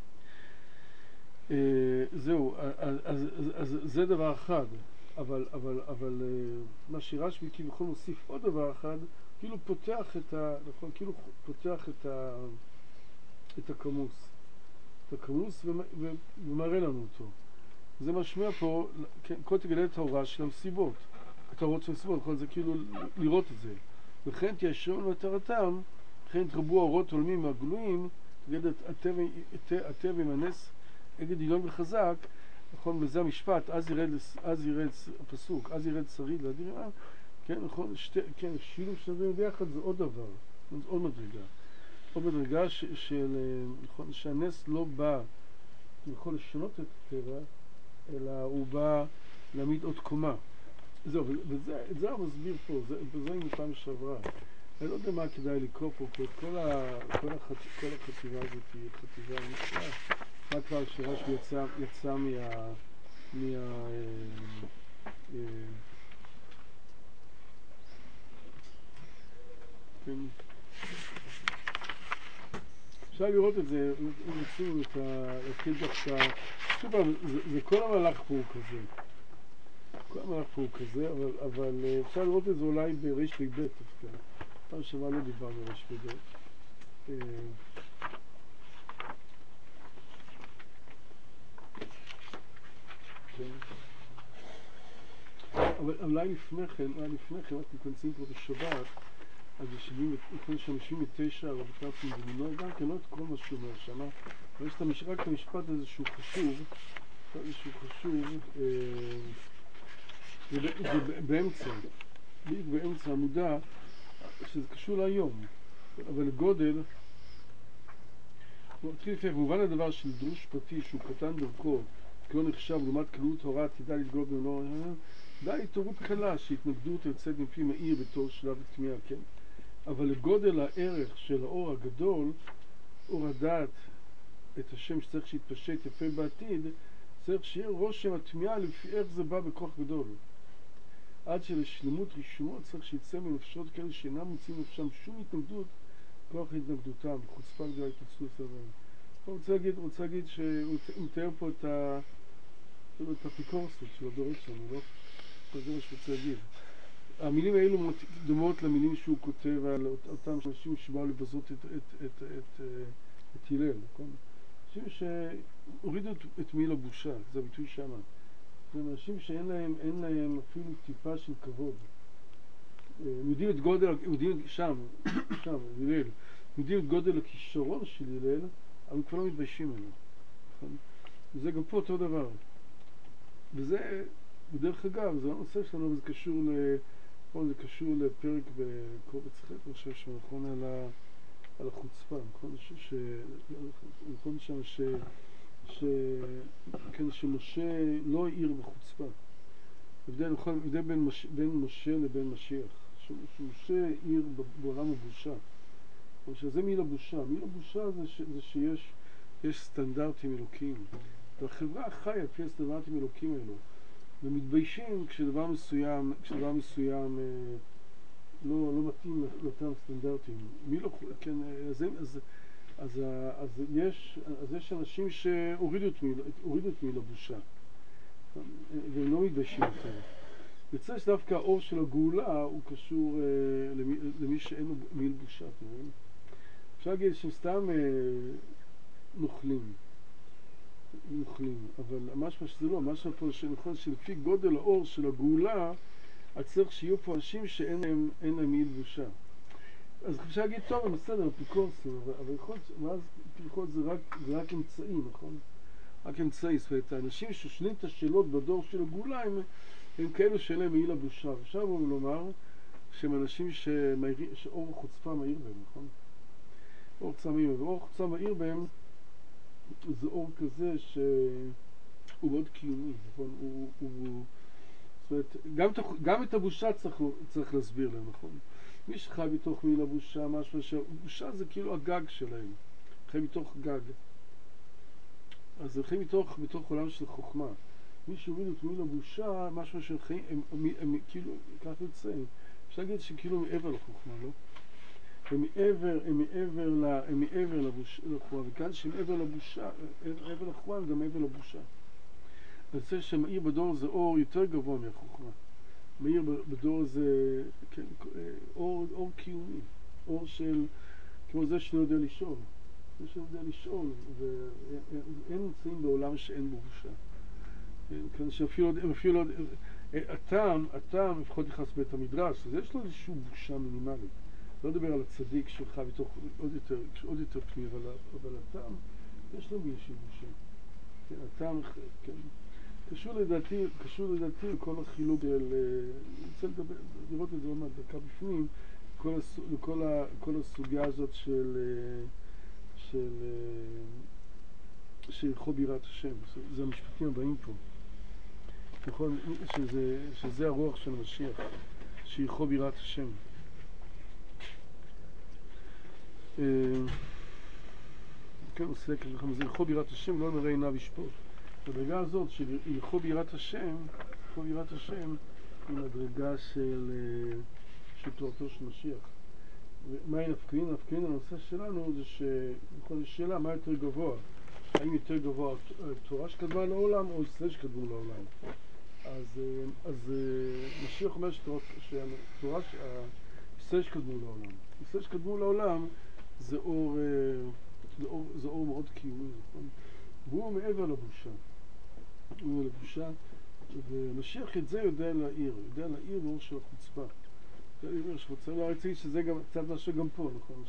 זהו, אז, אז, אז זה דבר אחד, אבל, אבל, אבל מה שרשב"י כביכול מוסיף עוד דבר אחד, כאילו פותח את ה, נכון, כאילו פותח את ה, את הכמוס, את הכמוס ומראה לנו אותו. זה משמע פה, כן, כל תגלה את ההוראה של המסיבות, את ההוראות של המסיבות, נכון, זה כאילו לראות את זה. וכן תיישרם למטרתם, וכן תרבו האורות עולמים מהגלויים, תגד הטבע עם הנס, אגד עליון וחזק, נכון, וזה המשפט, אז ירד, אז ירד הפסוק, אז ירד שריד לאדיר ימם, כן, נכון, שתי, כן, שילוב של הדברים ביחד זה עוד דבר, זה עוד מדרגה. עוד מדרגה ש, של, נכון, שהנס לא בא, יכול לשנות את הטבע, אלא הוא בא להעמיד עוד קומה. זהו, וזה, את זה הוא מסביר פה, זה, וזה עם פעם שעברה. אני לא יודע מה כדאי לקרוא פה, כי כל, ה, כל, החט, כל החטיבה הזאת היא חטיבה נפלאה. מה כבר שרשב"י יצא, יצא מה... מה... אה, אה, כן. אפשר לראות את זה, אם רוצים את ה... להתחיל דווקא... שוב פעם, זה, זה כל המהלך פה הוא כזה. כל המהלך פה הוא כזה, אבל, אבל אפשר לראות את זה אולי בריש ב' דווקא. פעם שמה לא דיברנו בריש ב'. אה, אבל אולי לפני כן, אולי לפני כן, אנחנו מתכנסים פה בשבת, אז יושבים, לפני חמישים ותשע, הרב טרפון במינוי, גם כן לא את כל מה שהוא אומר שמה, אבל יש רק את המשפט הזה שהוא חשוב, איזשהו חשוב, זה באמצע, בדיוק באמצע המודע, שזה קשור להיום, אבל גודל, הוא מתחיל לפני, במובן הדבר של דרוש פרטי שהוא קטן דרכו, כי לא נחשב לעומת קלות הוראה, תדע להתגלות במלוא, די התעוררות קלה שהתנגדות יוצאת מפי מאיר בתור שלב התמיהה, כן? אבל לגודל הערך של האור הגדול, אור הדעת, את השם שצריך שיתפשט יפה בעתיד, צריך שיהיה רושם התמיהה לפי איך זה בא בכוח גדול. עד שלשלמות רישומות צריך שיצא מנפשות כאלה שאינם מוצאים נפשם שום התנגדות, כוח התנגדותם, חוצפה גדולה התפצלות סבבים. הוא רוצה להגיד, רוצה להגיד שהוא מתאר פה את ה... את האפיקורסות של הדורות שלנו, לא? זה מה שהוא רוצה להגיד. המילים האלו דומות למילים שהוא כותב על אותם אנשים שבאו לבזות את, את, את, את, את הלל, נכון? אנשים שהורידו את, את מיל הבושה, זה הביטוי שמה. אנשים שאין להם, אין להם אפילו טיפה של כבוד. הם יודעים את גודל, יודעים שם, שם, הלל, יודעים את גודל הכישרון של הלל, אבל כבר לא מתביישים ממנו, נכון? וזה גם פה אותו דבר. וזה, בדרך אגב, זה הנושא שלנו, וזה קשור ל... זה קשור לפרק בקובץ ח', אני חושב שנכון על, ה... על החוצפה, נכון? ש... נכון שם ש... ש... כן, שמשה לא העיר בחוצפה. הבדל, נכון, הבדל בין, מש... בין משה לבין משיח. ש... שמשה העיר בעולם הבושה. שזה מיל הבושה. מיל הבושה זה, ש... זה שיש יש סטנדרטים אלוקיים. והחברה חיה לפי הסטנדרטים אלוקיים האלו. ומתביישים כשדבר מסוים, כשדבר מסוים אה, לא, לא מתאים לאותם סטנדרטים. מי לא, כן, אז, אז, אז, אז, יש, אז יש אנשים שהורידו את מיל, הורידו את מיל הבושה. והם לא מתביישים יותר. יוצא שדווקא האור של הגאולה הוא קשור אה, למי, למי שאין לו מיל בושה. אפשר להגיד שהם סתם אה, נוכלים. נוכלים, אבל משמע שזה לא, משמע פה שנכון שלפי גודל האור של הגאולה, אז צריך שיהיו פה אנשים שאין להם, אין להם מעיל בושה. אז אפשר להגיד, טוב, בסדר, אפיקורסים, אבל, אבל יכול להיות, ואז אפיקורס זה רק, זה רק אמצעי, נכון? רק אמצעי, זאת אומרת, האנשים ששונים את השאלות בדור של הגאולה הם, הם כאלו שאין להם מעיל הבושה. עכשיו הוא לומר שהם אנשים שמאיר, שאור חוצפה מאיר בהם, נכון? אור חוצפה מאיר בהם, ואור חוצפה מאיר בהם זה אור כזה שהוא מאוד קיומי, נכון? הוא, הוא, זאת אומרת, גם, גם את הבושה צריך, צריך להסביר להם, נכון? מי שחי בתוך מעיל הבושה, משהו שבושה זה כאילו הגג שלהם, חי בתוך גג. אז הם חיים מתוך, מתוך עולם של חוכמה. מי שהוריד את מעיל הבושה, משהו שהם חיים, הם, הם, הם, הם כאילו, כך יוצא, אפשר להגיד שכאילו מעבר לחוכמה, לא? הם מעבר, הם מעבר, ל, הם מעבר לבושה, לחוכמה, וכאן שמעבר לבושה, מעבר לחוכמה הם גם מעבר לבושה. אז זה שמאיר בדור זה אור יותר גבוה מהחוכמה. מאיר בדור זה, כן, אור, אור קיומי, אור של, כמו זה שאני יודע לשאול. זה שאני יודע לשאול, והם נמצאים בעולם שאין בו בושה. כן, שאפילו, אפילו, הטעם, הטעם, לפחות נכנס בית המדרש, אז יש לו איזושהי בושה מינימלית. לא לדבר על הצדיק שלך בתוך עוד יותר, עוד יותר פנים, אבל, אבל הטעם, יש לו איזושהי בושה. כן, הטעם, כן. קשור לדעתי, קשור לדעתי לכל החילוק של, אני רוצה לדבר, לראות את זה עוד מעט דקה בפנים, כל, הס, לכל ה, כל הסוגיה הזאת של, של, של הלכות ביראת השם. זה המשפטים הבאים פה. נכון, שזה, שזה הרוח של המשיח, שהלכות ביראת השם. כן, הוא סלק לכם, זה הלכות ביראת השם, לא נראה עיניו ישפוט. הדרגה הזאת של הלכות ביראת השם, הלכות ביראת השם, היא מדרגה של, של תורתו של משיח. ומה היא נפקין? נפקין הנושא שלנו זה שבכל שאלה מה יותר גבוה, האם יותר גבוה תורה שקדמה לעולם או ישראל שקדמו לעולם. אז, אז משיח אומר שהתורה, ישראל שקדמו לעולם. ישראל שקדמו לעולם זה אור, זה אור, זה אור מאוד קיומי, נכון? והוא מעבר לבושה. הוא מעבר לבושה, ומשיח את זה יודע להעיר, יודע להעיר באור של החוצפה. לא רציתי שזה גם קצת משהו גם פה, נכון?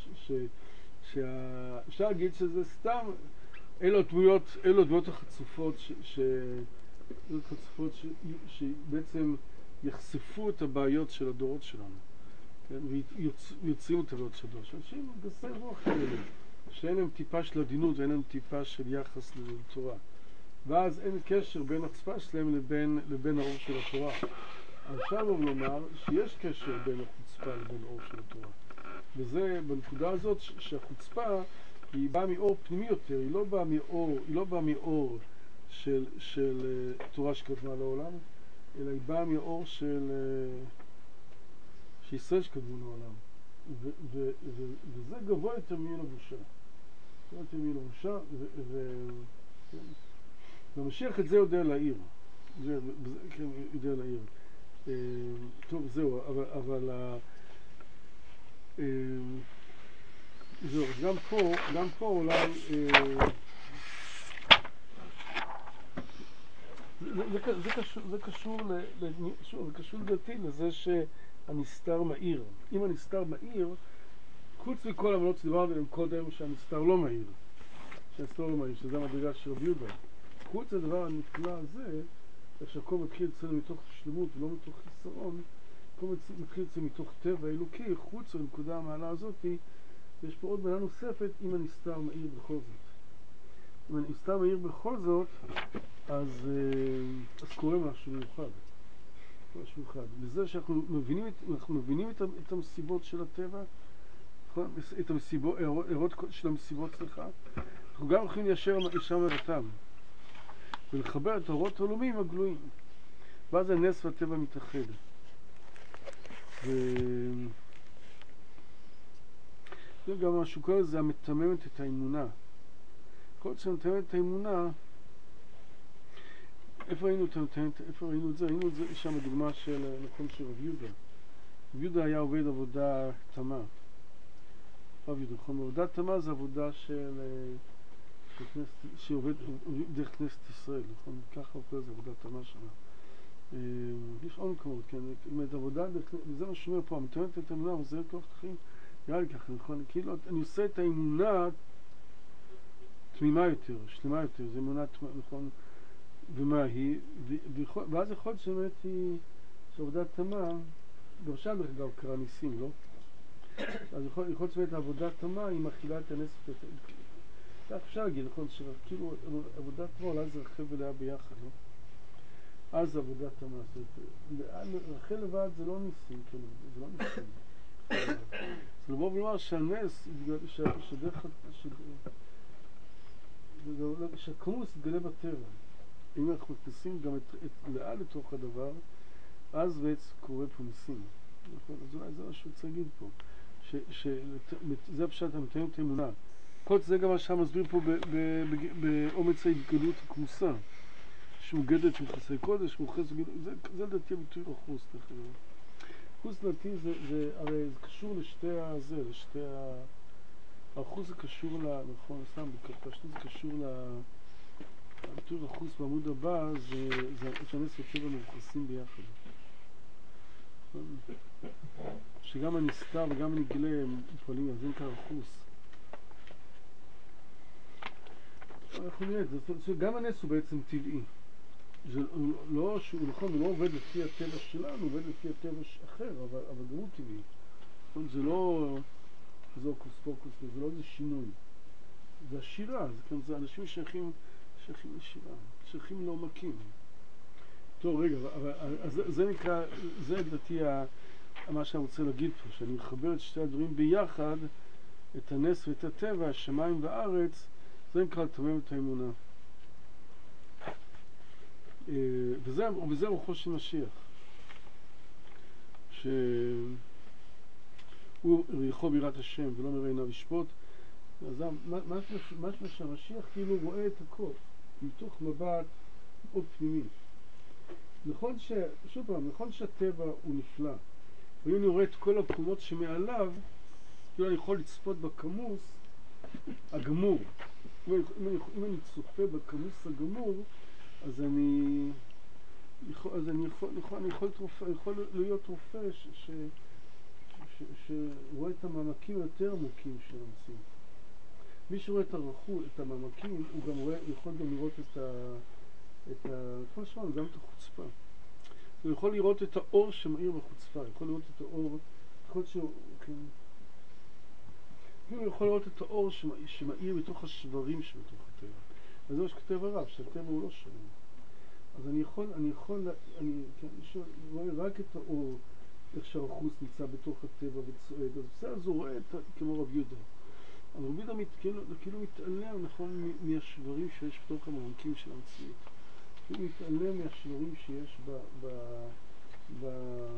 אפשר להגיד שזה סתם, אלו הדמויות, אלו הדמויות החצופות חצופות שבעצם יחשפו את הבעיות של הדורות שלנו, ויוצאים את הבעיות של הדורות שלנו. אנשים גסי רוח כאלה, שאין להם טיפה של עדינות ואין להם טיפה של יחס לתורה. ואז אין קשר בין החוצפה שלהם לבין, לבין האור של התורה. עכשיו הוא לומר שיש קשר בין החוצפה לבין האור של התורה. וזה בנקודה הזאת שהחוצפה היא באה מאור פנימי יותר, היא לא באה מאור, היא לא באה מאור של, של uh, תורה שקדמה לעולם, אלא היא באה מאור של שישראל שקדמו לעולם. ו, ו, ו, וזה גבוה יותר מעיל הבושה. גבוה יותר מעיל הבושה, והמשיח את זה יודע להעיר. זה, זה, כן, יודע להעיר. Uh, טוב, זהו, אבל, אבל uh, זהו, גם פה, גם פה אולי uh, זה, זה, זה קשור, זה קשור, ל, שוב, זה קשור לדעתי לזה שהנסתר מאיר. אם הנסתר מאיר, חוץ מכל המנות שדיברנו עליהם קודם שהנסתר לא מאיר, שהנסתר לא מאיר, שזה המדרגה של רבי יהודה. חוץ הדבר הנפלא הזה, שהכל מתחיל אצלנו מתוך שלמות ולא מתוך חיסרון, הכל מתחיל אצלנו מתוך טבע אלוקי, חוץ לנקודה המעלה הזאת, יש פה עוד מעלה נוספת, אם הנסתר מאיר בכל זאת. אם הנסתר מאיר בכל זאת, אז, אז קורה משהו מיוחד. משהו מיוחד. לזה שאנחנו מבינים, אנחנו מבינים את, את המסיבות של הטבע, את המסיבות, הערות של המסיבות סליחה, אנחנו גם יכולים ליישר ישר מרתם. ולחבר את האורות העולמיים הגלויים. ואז הנס והטבע מתאחד. ו... זה גם משהו כל זה המתממת את האמונה. כל זה מתממת את האמונה, איפה ראינו את המתממת, איפה ראינו את זה? ראינו את זה שם הדוגמה של נכון של רב יהודה. רב יהודה היה עובד עבודה תמה. רב יהודה, נכון, עבודה תמה זה עבודה של, שעובד דרך כנסת ישראל, נכון? ככה הוא קורא לזה עבודת תמה שמה. יש עוד מקומות, כן? זאת אומרת, עבודה, וזה מה שאומר פה, מתאמת את האמונה, אבל זה כל כך תחים, נראה לי ככה, נכון? כאילו, אני עושה את האמונה תמימה יותר, שלמה יותר, זה אמונה, נכון? ומה היא? ואז יכול להיות שבאמת היא, שעבודת תמה, גם שם דרך אגב קרא ניסים, לא? אז יכול להיות שבאמת העבודת תמה היא מכילה את הנס, כך אפשר להגיד, נכון? שכאילו עבודת תמה אולי זה רחל ולאה ביחד, לא? אז עבודת תמה, רחל לבד זה לא ניסים, זה לא ניסים. זה לבוא ולומר שהנס, שדרך, שהכמוס יתגלה בטבע. אם אנחנו נכנסים גם את לאה לתוך הדבר, אז בעצם קורה פה ניסים. אז אולי זה מה שהוא רוצה להגיד פה. זה פשוט המתאם את האמונה. כל זה גם מה שמסביר פה באומץ ההתגלות הכמוסה. שמוגדת של חסרי קודש, זה לדעתי הביטוי רחוס. רחוס לדעתי זה, הרי זה קשור לשתי הזה, לשתי ה... הרחוס זה קשור ל... נכון, סתם, פשוט זה קשור ל... הביטוי רחוס בעמוד הבא זה שהנס וטבע מרוחסים ביחד. שגם הנסתר וגם הנגלה הם פועלים, אז זה נקרא רחוס. אנחנו נראה, גם הנס הוא בעצם טבעי. זה לא, שהוא נכון, הוא לא עובד לפי הטבע שלנו, הוא עובד לפי הטבע אחר, אבל, אבל גם הוא טבעי. זה לא, זה אוקוס פוקוס, זה לא איזה שינוי. זה השירה, זה, כן, זה אנשים שייכים, שייכים לשירה, שייכים לעומקים. טוב, רגע, אבל, אז זה נקרא, זה לדעתי מה שאני רוצה להגיד פה, שאני מחבר את שתי הדברים ביחד, את הנס ואת הטבע, השמיים והארץ, זה נקרא לתמם את האמונה. וזה, וזה רוחו של משיח, שהוא ריחו ביראת השם ולא מראה עיניו ישפוט. אז משהו שהמשיח כאילו רואה את הכל מתוך מבט מאוד פנימי. נכון ש... שוב פעם, נכון שהטבע הוא נפלא, ואם אני רואה את כל הקומות שמעליו, כאילו אני יכול לצפות בכמוס הגמור. אם אני, אם אני צופה בכמוס הגמור, אז אני יכול, אז אני יכול, יכול, אני יכול, רופא, יכול להיות רופא ש, ש, ש, שרואה את המעמקים יותר עמוקים של המציאות. מי שרואה את הרחול, את המעמקים, הוא גם רואה, יכול גם לראות את ה... את ה... יכול לשמוע, גם את החוצפה. הוא יכול לראות את האור שמאיר בחוצפה, יכול לראות את האור, יכול להיות שהוא, כן... הוא יכול לראות את האור שמאיר, שמאיר בתוך השברים שבתוך הטבע. וזה מה שכתב הרב, שהטבע הוא לא שלם. אז אני יכול, אני יכול, אני, כן, רואה רק את האור, איך שהרחוס נמצא בתוך הטבע וצועד, אז בסדר, אז הוא רואה את, כמו רב יהודה. אבל רב יהודה מת, כאילו, כאילו מתעלם, נכון, מהשברים שיש בתוך המעמקים של המציאות. הוא מתעלם מהשברים שיש ב... ב... ב...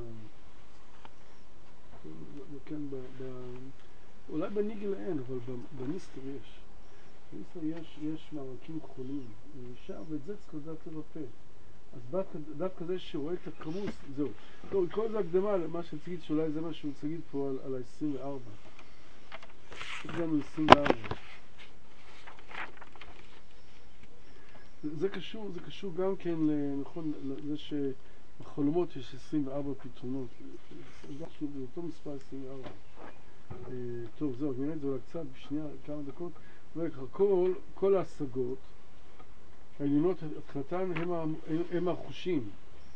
כן, ב... ב... אולי בניגל אין, אבל בניסטר יש. בניסטר יש, יש מעמקים חולים, שם, ואת זה צריך לדעת לרפא. אז דווקא, דווקא זה שרואה את הכמוס, זהו. טוב, כל זה הקדמה למה שצריך, שאולי זה מה שהוא צריך פה על, על ה-עשרים וארבע. זה לנו עשרים וארבע. זה קשור, זה קשור גם כן, נכון, לזה שבחלומות יש עשרים וארבע פתרונות. זה קשור, זה אותו מספר עשרים וארבע. טוב, זהו, נראה את זה אולי קצת, בשנייה, כמה דקות. כל, כל ההשגות, העליונות, התחלתן הם, הם החושים.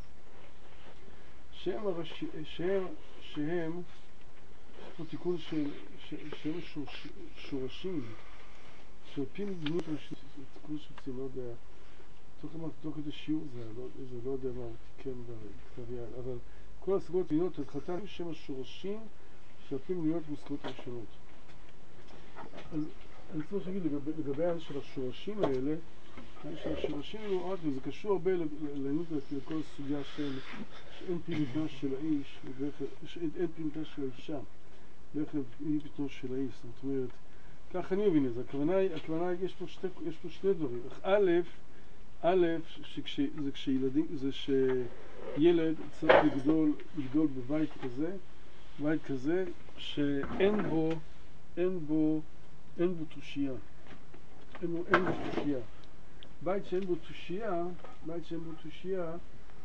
שהם, הרש... שהם, שהם, יש פה תיקון של, ש... שהם שורש... שורשים, שעל פי מדיניות, תיקון שצריך, לא יודע, תוך כמה, תוך כדי שיעור זה, לא, זה לא יודע מה הוא תיקן בכתב יד, אבל כל ההשגות העליונות, התחלתן הם שהם השורשים, שעל פי מדיניות מושכלות ראשונות. אז אני צריך להגיד לגבי, לגבי של השורשים האלה, שהשורשים האלו עוד, וזה קשור הרבה לענות לכל הסוגיה של שאין פעילותה של האיש, שאין פעילותה של האישה, ואיך אין פעילותו של האיש. זאת אומרת, כך אני מבין את זה. הכוונה, הכוונה, יש פה שתי, יש פה שני דברים. א', א', שכש, זה כשילדים, זה שילד צריך לגדול, לגדול בבית כזה, בית כזה, שאין בו, אין בו, אין בו תושייה. אין, אין בו תושייה. בית שאין בו תושייה, בית שאין בו תושייה, אה,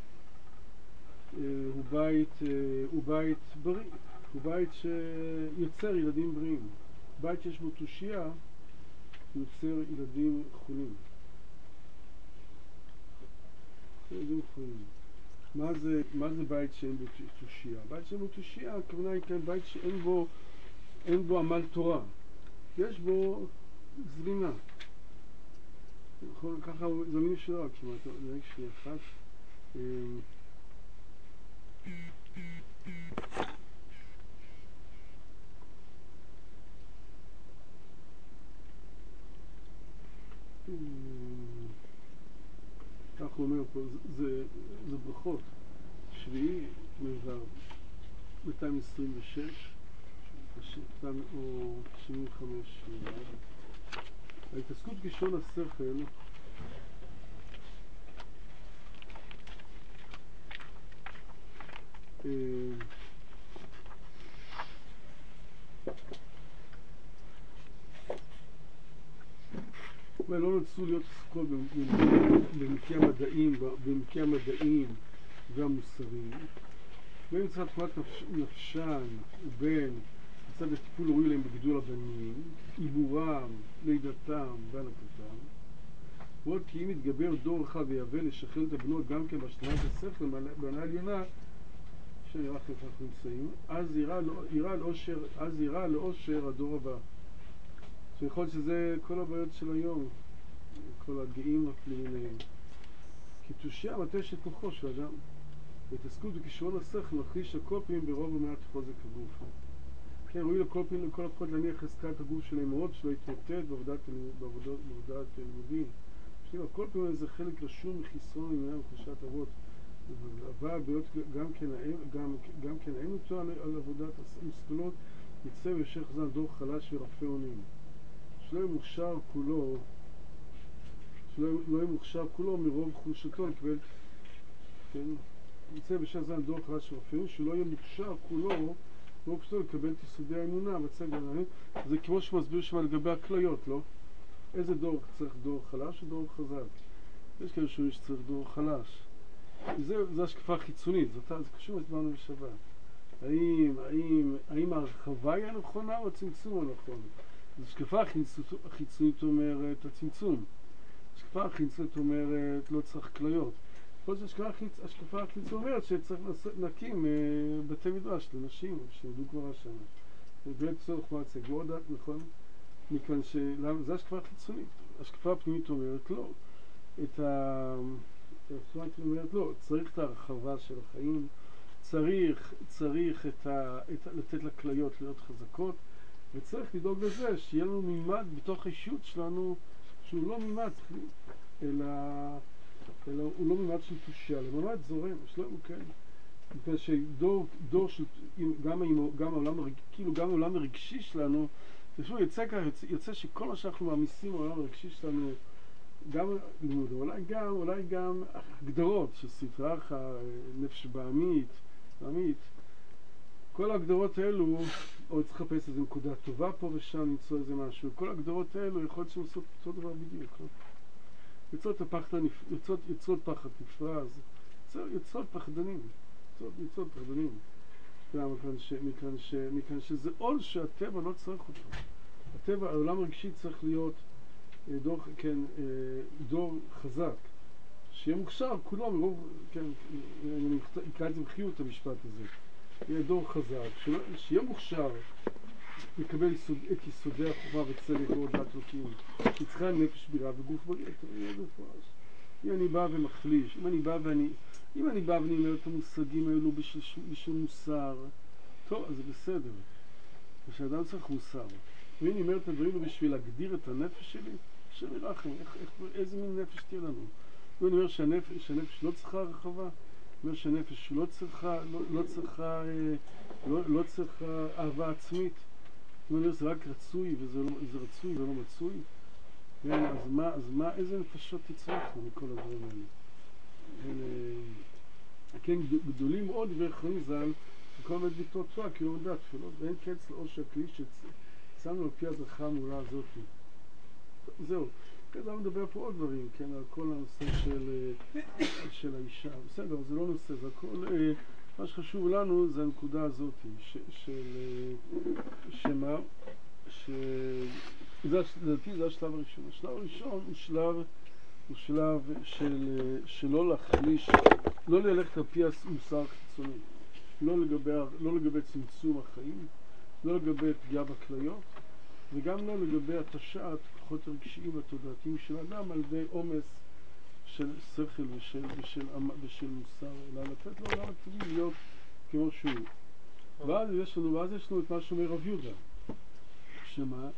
הוא בית, אה, הוא בית בריא, הוא בית שיוצר ילדים בריאים. בית שיש בו תושייה, יוצר ילדים חולים. ילדים חולים. מה זה, מה זה בית שאין בו תושייה? בית שאין בו תושייה, הכוונה היא כאן בית שאין בו, אין בו עמל תורה. יש בו זרימה. נכון, ככה זה מיני שלו, כמעט, נראה שנייה אחת. כך הוא אומר פה, זה, זה ברכות. שביעי, מאתיים עשרים ושש, או שבעים וחמש. ההתעסקות גישון השכל ולא נוצרו להיות עסקות במקי המדעים, במקי המדעים והמוסריים, בין מצד תחולת נפשן ובין מצד הטיפול הורי להם בגידול הבנים, עיבורם, לידתם והנקתם. ועוד כי אם יתגבר דור אחד ויהווה לשחרר את הבנות גם כן בהשלמת השכל בענה עליונה, שנראה לכם אנחנו נמצאים, אז יראה לאושר, אז יראה לאושר הדור הבא. שיכול להיות שזה כל הבעיות של היום, כל הגאים הפנימיים. כי תושייה מטש את כוחו של אדם. והתעסקות בכישרון השכל מחליש הכל פעמים ברוב ומעט חוזק הגוף. כן, ראוי לכל פעמים, לכל הפחות להניח חזקת הגוף של האמהות שלא יתמוטט בעבודת לימודים. יש להם כל פעמים איזה חלק רשום מחיסרון עניין וחושת אבות. אבל ביות גם כן גם, גם כן אין אותו על, על עבודת המושכלות, יצא וישך זן דור חלש ורפה אונים. שלא יהיה מוכשר כולו, שלא יהיה מוכשר כולו מרוב חולשתו, לקבל, כן, יצא וישך זן דור חלש ורפה אונים, שלא יהיה מוכשר כולו מרוב חולשתו לקבל את יסודי האמונה, מצג גנאים. זה כמו שמסביר שם לגבי הכליות, לא? איזה דור צריך, דור חלש או דור חזק? יש כאלה שאומרים שצריך דור חלש. זה, זה השקפה חיצונית, זאת, זה קשור לסברנו בשבת. האם, האם, האם ההרחבה היא הנכונה או הצמצום הנכון? השקפה החיצונית אומרת הצמצום. השקפה החיצונית אומרת לא צריך כליות. כל זה השקפה החיצונית אומרת שצריך להקים אה, בתי מדרש לנשים, שעמדו כבר השנה. ובאמת צורך מעצג, לא יודעת, נכון? מכאן שזה השקפה החיצונית. השקפה הפנימית אומרת לא. את ה... זאת אומרת, לא, צריך את ההרחבה של החיים, צריך, צריך את ה, את, לתת לכליות להיות חזקות, וצריך לדאוג לזה שיהיה לנו מימד בתוך האישיות שלנו שהוא לא מימד, אלא, אלא הוא לא מימד של תושייה, אלא מימד זורם, שלנו כן. מכיוון שדור, דור של, גם, גם העולם, כאילו גם העולם הרגשי שלנו, תשמעו, יוצא ככה, יוצא, יוצא שכל מה שאנחנו מעמיסים בעולם הרגשי שלנו, גם לימוד, אולי גם, אולי גם הגדרות של סטרא אחרא, נפש בעמית, בעמית, כל ההגדרות האלו, או צריך לחפש איזו נקודה טובה פה ושם, למצוא איזה משהו, כל ההגדרות האלו יכול להיות שעושות אותו דבר בדיוק, לא? יוצאות הפחד, יוצאות, יוצאות פחד נפרז, יוצאות, יוצאות פחדנים, יוצאות, יוצאות פחדנים. למה? מכאן ש, מכאן ש, מכאן שזה עול שהטבע לא צריך אותו. הטבע, העולם הרגשי צריך להיות דור, כן, דור חזק, שיהיה מוכשר, כולו מרוב, כן, אני אקרא את זה בחיות המשפט הזה, יהיה דור חזק, שיהיה מוכשר, לקבל יסוד, את יסודי החוכמה וצדק והודעת אלוקים, שצריכה נפש בירה וגוף בריא, תראי עוד מפורש. אם אני בא ומחליש, אם אני בא ואני, אם אני בא ואני אומר את המושגים האלו בשביל, בשביל מוסר, טוב, אז זה בסדר, ושאדם צריך מוסר. ואם אני אומר את הדברים האלו בשביל להגדיר את הנפש שלי, השם ירחם, איך, איך, איזה מין נפש תהיה לנו? ואני אומר שהנפש, שהנפש לא צריכה הרחבה, אני אומר שהנפש לא צריכה, לא, לא צריכה, לא, לא צריכה אהבה עצמית. אני אומר, זה רק רצוי, וזה לא, זה רצוי ולא מצוי. כן, אז מה, אז מה, איזה נפשות תצרכנו מכל הדברים האלה? כן, גדולים מאוד ואחרים ז"ל, וכל מיני ביטות תורה, כי הוא מדע תפילות, ואין קץ לאושר הכלי שצמנו על פי הדרכה המעולה הזאת. זהו. אחרי זה אני מדבר פה עוד דברים, כן, על כל הנושא של, של האישה. בסדר, זה לא נושא, זה הכל, מה שחשוב לנו זה הנקודה הזאת, ש, של, שמה, ש... לדעתי זה השלב הראשון. השלב הראשון הוא שלב, הוא שלב של, שלא להחליש, לא ללכת על פי המוסר החיצוני, לא לגבי, לא לגבי צמצום החיים, לא לגבי פגיעה בכליות, וגם לא לגבי התשעת כוחות הרגשיים והתודעתיים של האדם על ידי עומס של שכל ושל, ושל, ושל מוסר, אלא לתת לו עולם הטבעי להיות כמו שהוא. ואז יש לנו, ואז יש לנו את מה שאומר רב יהודה, שמה?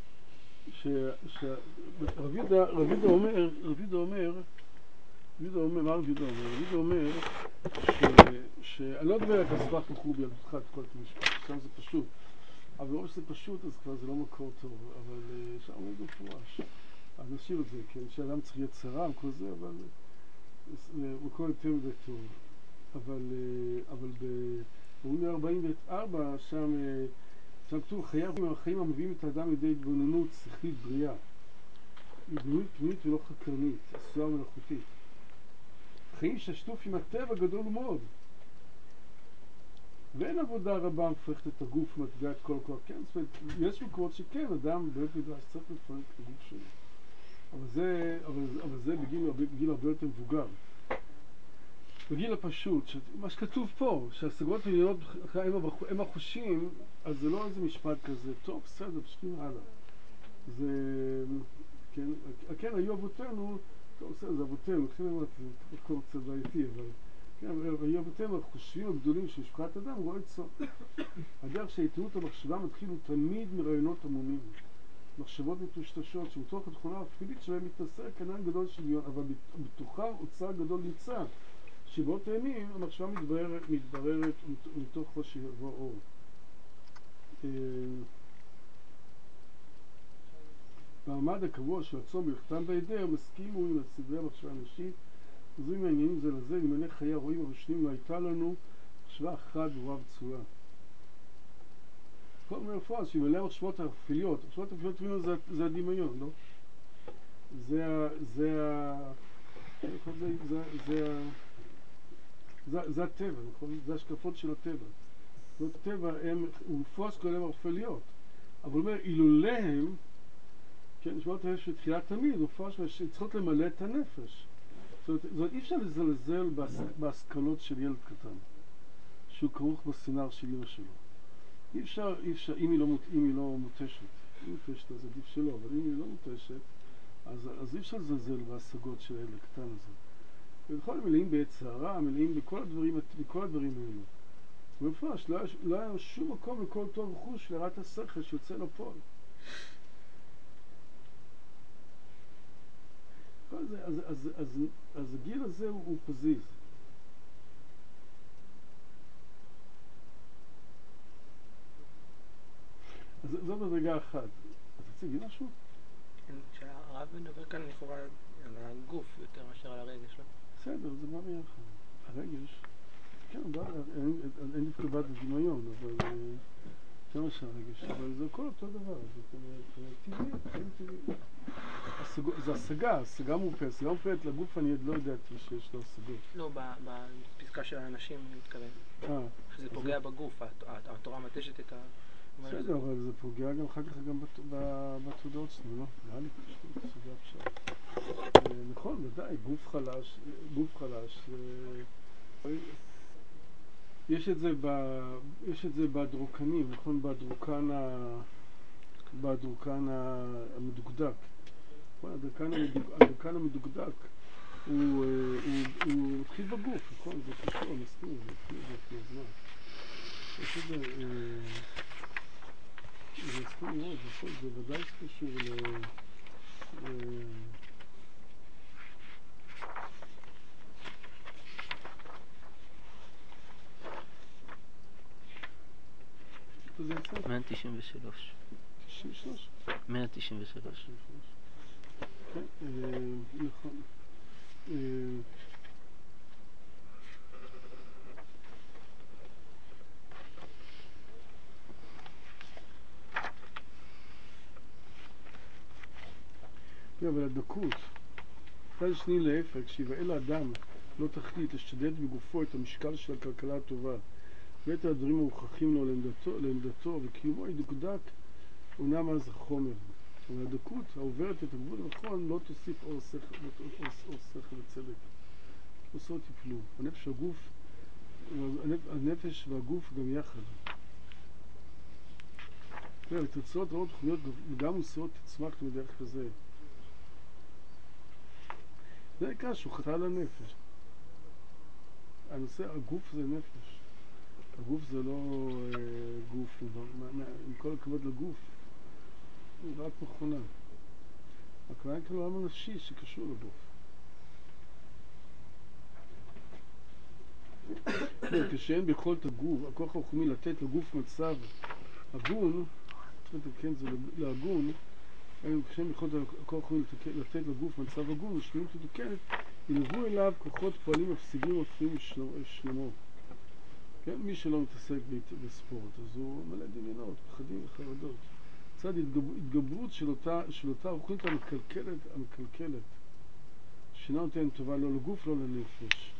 שרב יהודה, רב יהודה אומר, רב יהודה אומר, רב יהודה אומר, מה רב יהודה אומר? רב יהודה אומר שאני לא אדבר על כספך וכו' בילדותך את כל המשפט, שם זה פשוט. אבל לא שזה פשוט, אז כבר זה לא מקור טוב, אבל שם הוא מפורש. אז נשאיר את זה, כן, שאדם צריך יצרה וכל זה, אבל מקור יותר מדי טוב. אבל, אבל ב-מאה ארבעים וארבע, שם, שם כתוב, חייו הם החיים המביאים את האדם לידי התבוננות שכלית בריאה. התבוננות פנימית ולא חקרנית, עשויה ומלאכותית. חיים שהשיתוף עם הטבע גדול מאוד. ואין עבודה רבה מפרחת את הגוף ומטביעה את כל הכוח. כן, זאת אומרת, יש מקומות שכן, אדם בבית מדרש צריך לפרק את הגוף שלו. אבל זה, אבל, אבל זה בגיל, בגיל הרבה יותר מבוגר. בגיל הפשוט, ש... מה שכתוב פה, שהשגות עליונות הם, הם החושים, אז זה לא איזה משפט כזה, טוב, בסדר, פשוטים הלאה. זה, כן, כן, היו אבותינו, טוב, בסדר, זה אבותינו, לכן אמרתי, זה מקום קצת בעייתי, אבל... כן, היו אבותינו, החושבים הגדולים של משפחת אדם, רואה צור. הדרך שהעיתונות המחשבה מתחילו תמיד מרעיונות עמומים. מחשבות מטושטשות, שמתוך התכונה הפילית שלהם מתנסה כנן גדול של דמיון, אבל בתוכם אוצר גדול נמצא, שבו תאנים המחשבה מתבררת, מתבררת מתוך חושך יבוא אור. במעמד הקבוע של הצום בלכתם בהיעדר, מסכימו עם סדרי המחשבה האנושית, עוזרים העניינים זה לזה, למעני חיי הרואים הראשונים לא הייתה לנו מחשבה אחת ברורה וצורה. כל מיני מפורש, שמלא המחשבות האפיליות, המחשבות האפיליות תבינו זה, זה הדמיון, לא? זה ה... זה ה... זה, זה, זה, זה, זה, זה הטבע, נכון? זה השקפות של הטבע. זאת הטבע, הם, הוא מפורש כל הם האפיליות. אבל הוא אומר, אילולא הם, כן, נשמעות האלה של תחילת תמיד, הוא מפורש שצריכות למלא את הנפש. זאת אומרת, אי אפשר לזלזל בהשכלות של ילד קטן, שהוא כרוך בסינר של אמא שלו. אי אפשר, אי אפשר, אם היא לא, אם היא לא מוטשת, אם היא מוטשת אז עדיף שלא, אבל אם היא לא מוטשת, אז, אז אי אפשר לזלזל בהשגות של הילד הקטן הזה. ובכל מלאים בעת סערה, מלאים בכל הדברים, בכל הדברים האלו. ומפרש, לא, לא היה שום מקום לכל טוב וחוש לרעת השכל שיוצא לפועל. אז, אז, אז, אז, אז הגיל הזה הוא, הוא פזיז. אז זו בדרגה אחת. אתה רוצה להגיד משהו? שהרב מדבר כאן לכאורה על הגוף יותר מאשר על הרגש, לא? בסדר, זה בא ביחד. הרגש, כן, בא, אין, אין דווקא בא בדמיון, אבל זה מה שהרגש, אבל זה הכל אותו דבר, זאת אומרת, טבעי, חיים טבעי. זה השגה, השגה מופת, השגה מופת לגוף אני עוד לא ידעתי שיש לו השגות. לא, בפסקה של האנשים אני מתכוון. שזה פוגע בגוף, התורה מתשת את ה... בסדר, אבל זה פוגע גם אחר כך גם בתודעות שלנו, לא? נראה לי פשוט, סוגע פשוט. נכון, ודאי, גוף חלש, גוף חלש, יש את זה ב... יש את זה בדרוקנים, נכון? בדרוקן ה... בדרוקן המדוקדק. הדרוקן המדוקדק הוא מתחיל בגוף, נכון? זה קשור, מסכים, זה מתחיל לפני הזמן. יש את זה... זה מסכים מאוד, נכון? זה ודאי שקשור ל... מאה תשעים ושלוש. תשעים ושלוש? מאה תשעים ושלוש. כן, נכון. אבל הדקות, צד שני להפך, כשיבאה לאדם לא תכלית לשדד בגופו את המשקל של הכלכלה הטובה ואת הדברים המוכחים לו לעמדתו, לעמדתו וקיומו ידוקדק אומנם אז החומר. אבל הדקות העוברת את הגבול הנכון לא תוסיף אור שכל, אור שכל וצדק. עושות יפלו. הנפש והגוף, הנפש והגוף גם יחד. ותוצאות רעות תוכניות וגם מוסרות תצמח מדרך כזה. זה נקרא שהוא חטא לנפש. הנושא, הגוף זה נפש. הגוף זה לא אה, גוף, עם כל הכבוד לגוף. הוא רק מכונה. הכוונה כאן עולם הנפשי שקשור לגוף. כשאין ביכולת הגוף, הכוח הרוחני לתת לגוף מצב הגון, צריך לתקן זה להגון, כשאין ביכולת הכוח הרוחני לתת לגוף מצב הגון, ושלמות מתוקנת, ילוו אליו כוחות פועלים מפסידים ומפריעים לשלמו. כן? מי שלא מתעסק בספורט, אז הוא מלא דמיונות, פחדים וחרדות. צד התגברות של אותה, של אותה רוחנית המקלקלת, המקלקלת, שאינה נותנת טובה לא לגוף, לא לנפש.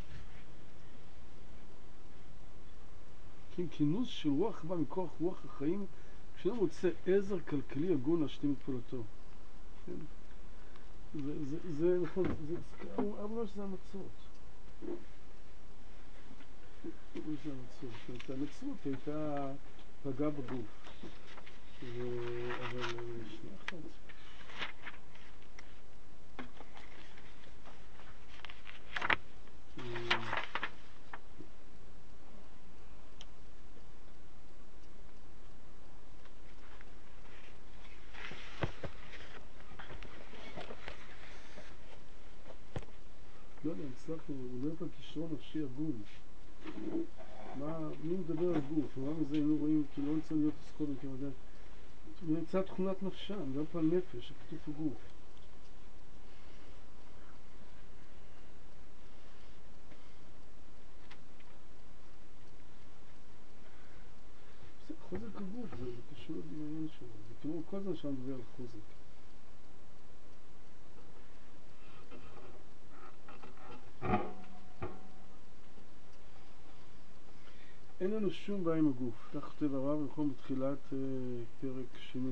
כן, כינוס של רוח בא מכוח רוח החיים, כשאינו מוצא עזר כלכלי הגון להשלים את פעולתו. כן? זה, זה, זה, נכון, זה, הוא אומר שזה המצות. זה המצות. הנצרות הייתה פגעה בגוף. אבל שנייה אחת. לא יודע, הצלחנו, הוא לא פעם כישרון נפשי הגון. מי מדבר על גוף? מה מזה היינו רואים, כי לא נצא להיות עסקות וכמדע. זה נמצא תכונת נפשם, גם פה על נפש, הכתוב הגוף. זה חוזק הגוף, זה קשור לדמיון שלו. זה כמו כל זמן שאני מדבר על חוזק. אין לנו שום בעיה עם הגוף, כך כותב הרב נכון בתחילת uh, פרק שני.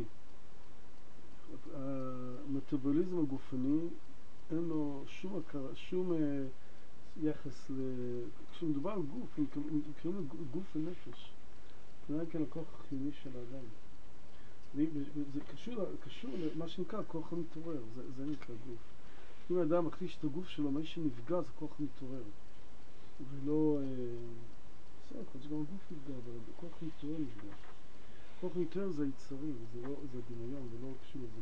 המטאבוליזם הגופני אין לו שום הכרה, שום uh, יחס ל... כשמדובר על גוף, קוראים גוף ונפש. זה כאן הכוח החיוני של האדם. זה קשור, קשור למה שנקרא הכוח המתעורר, זה, זה נקרא גוף. אם האדם מחליש את הגוף שלו, מה שנפגע זה הכוח המתעורר. ולא... Uh, בסדר, זה גם הגוף נפגע, אבל הכוח מתעורר נפגע. הכוח מתעורר זה היצרים, זה לא, זה הדמיון, זה לא קשור לזה.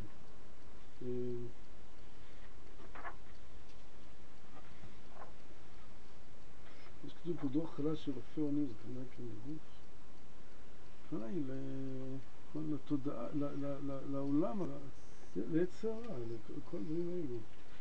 יש כתוב פה דור חלש של רופא עוני, זה כנראה כאן לגוף. כנראה היא לתודעה, לעולם, לעץ הרע, לכל דברים האלו.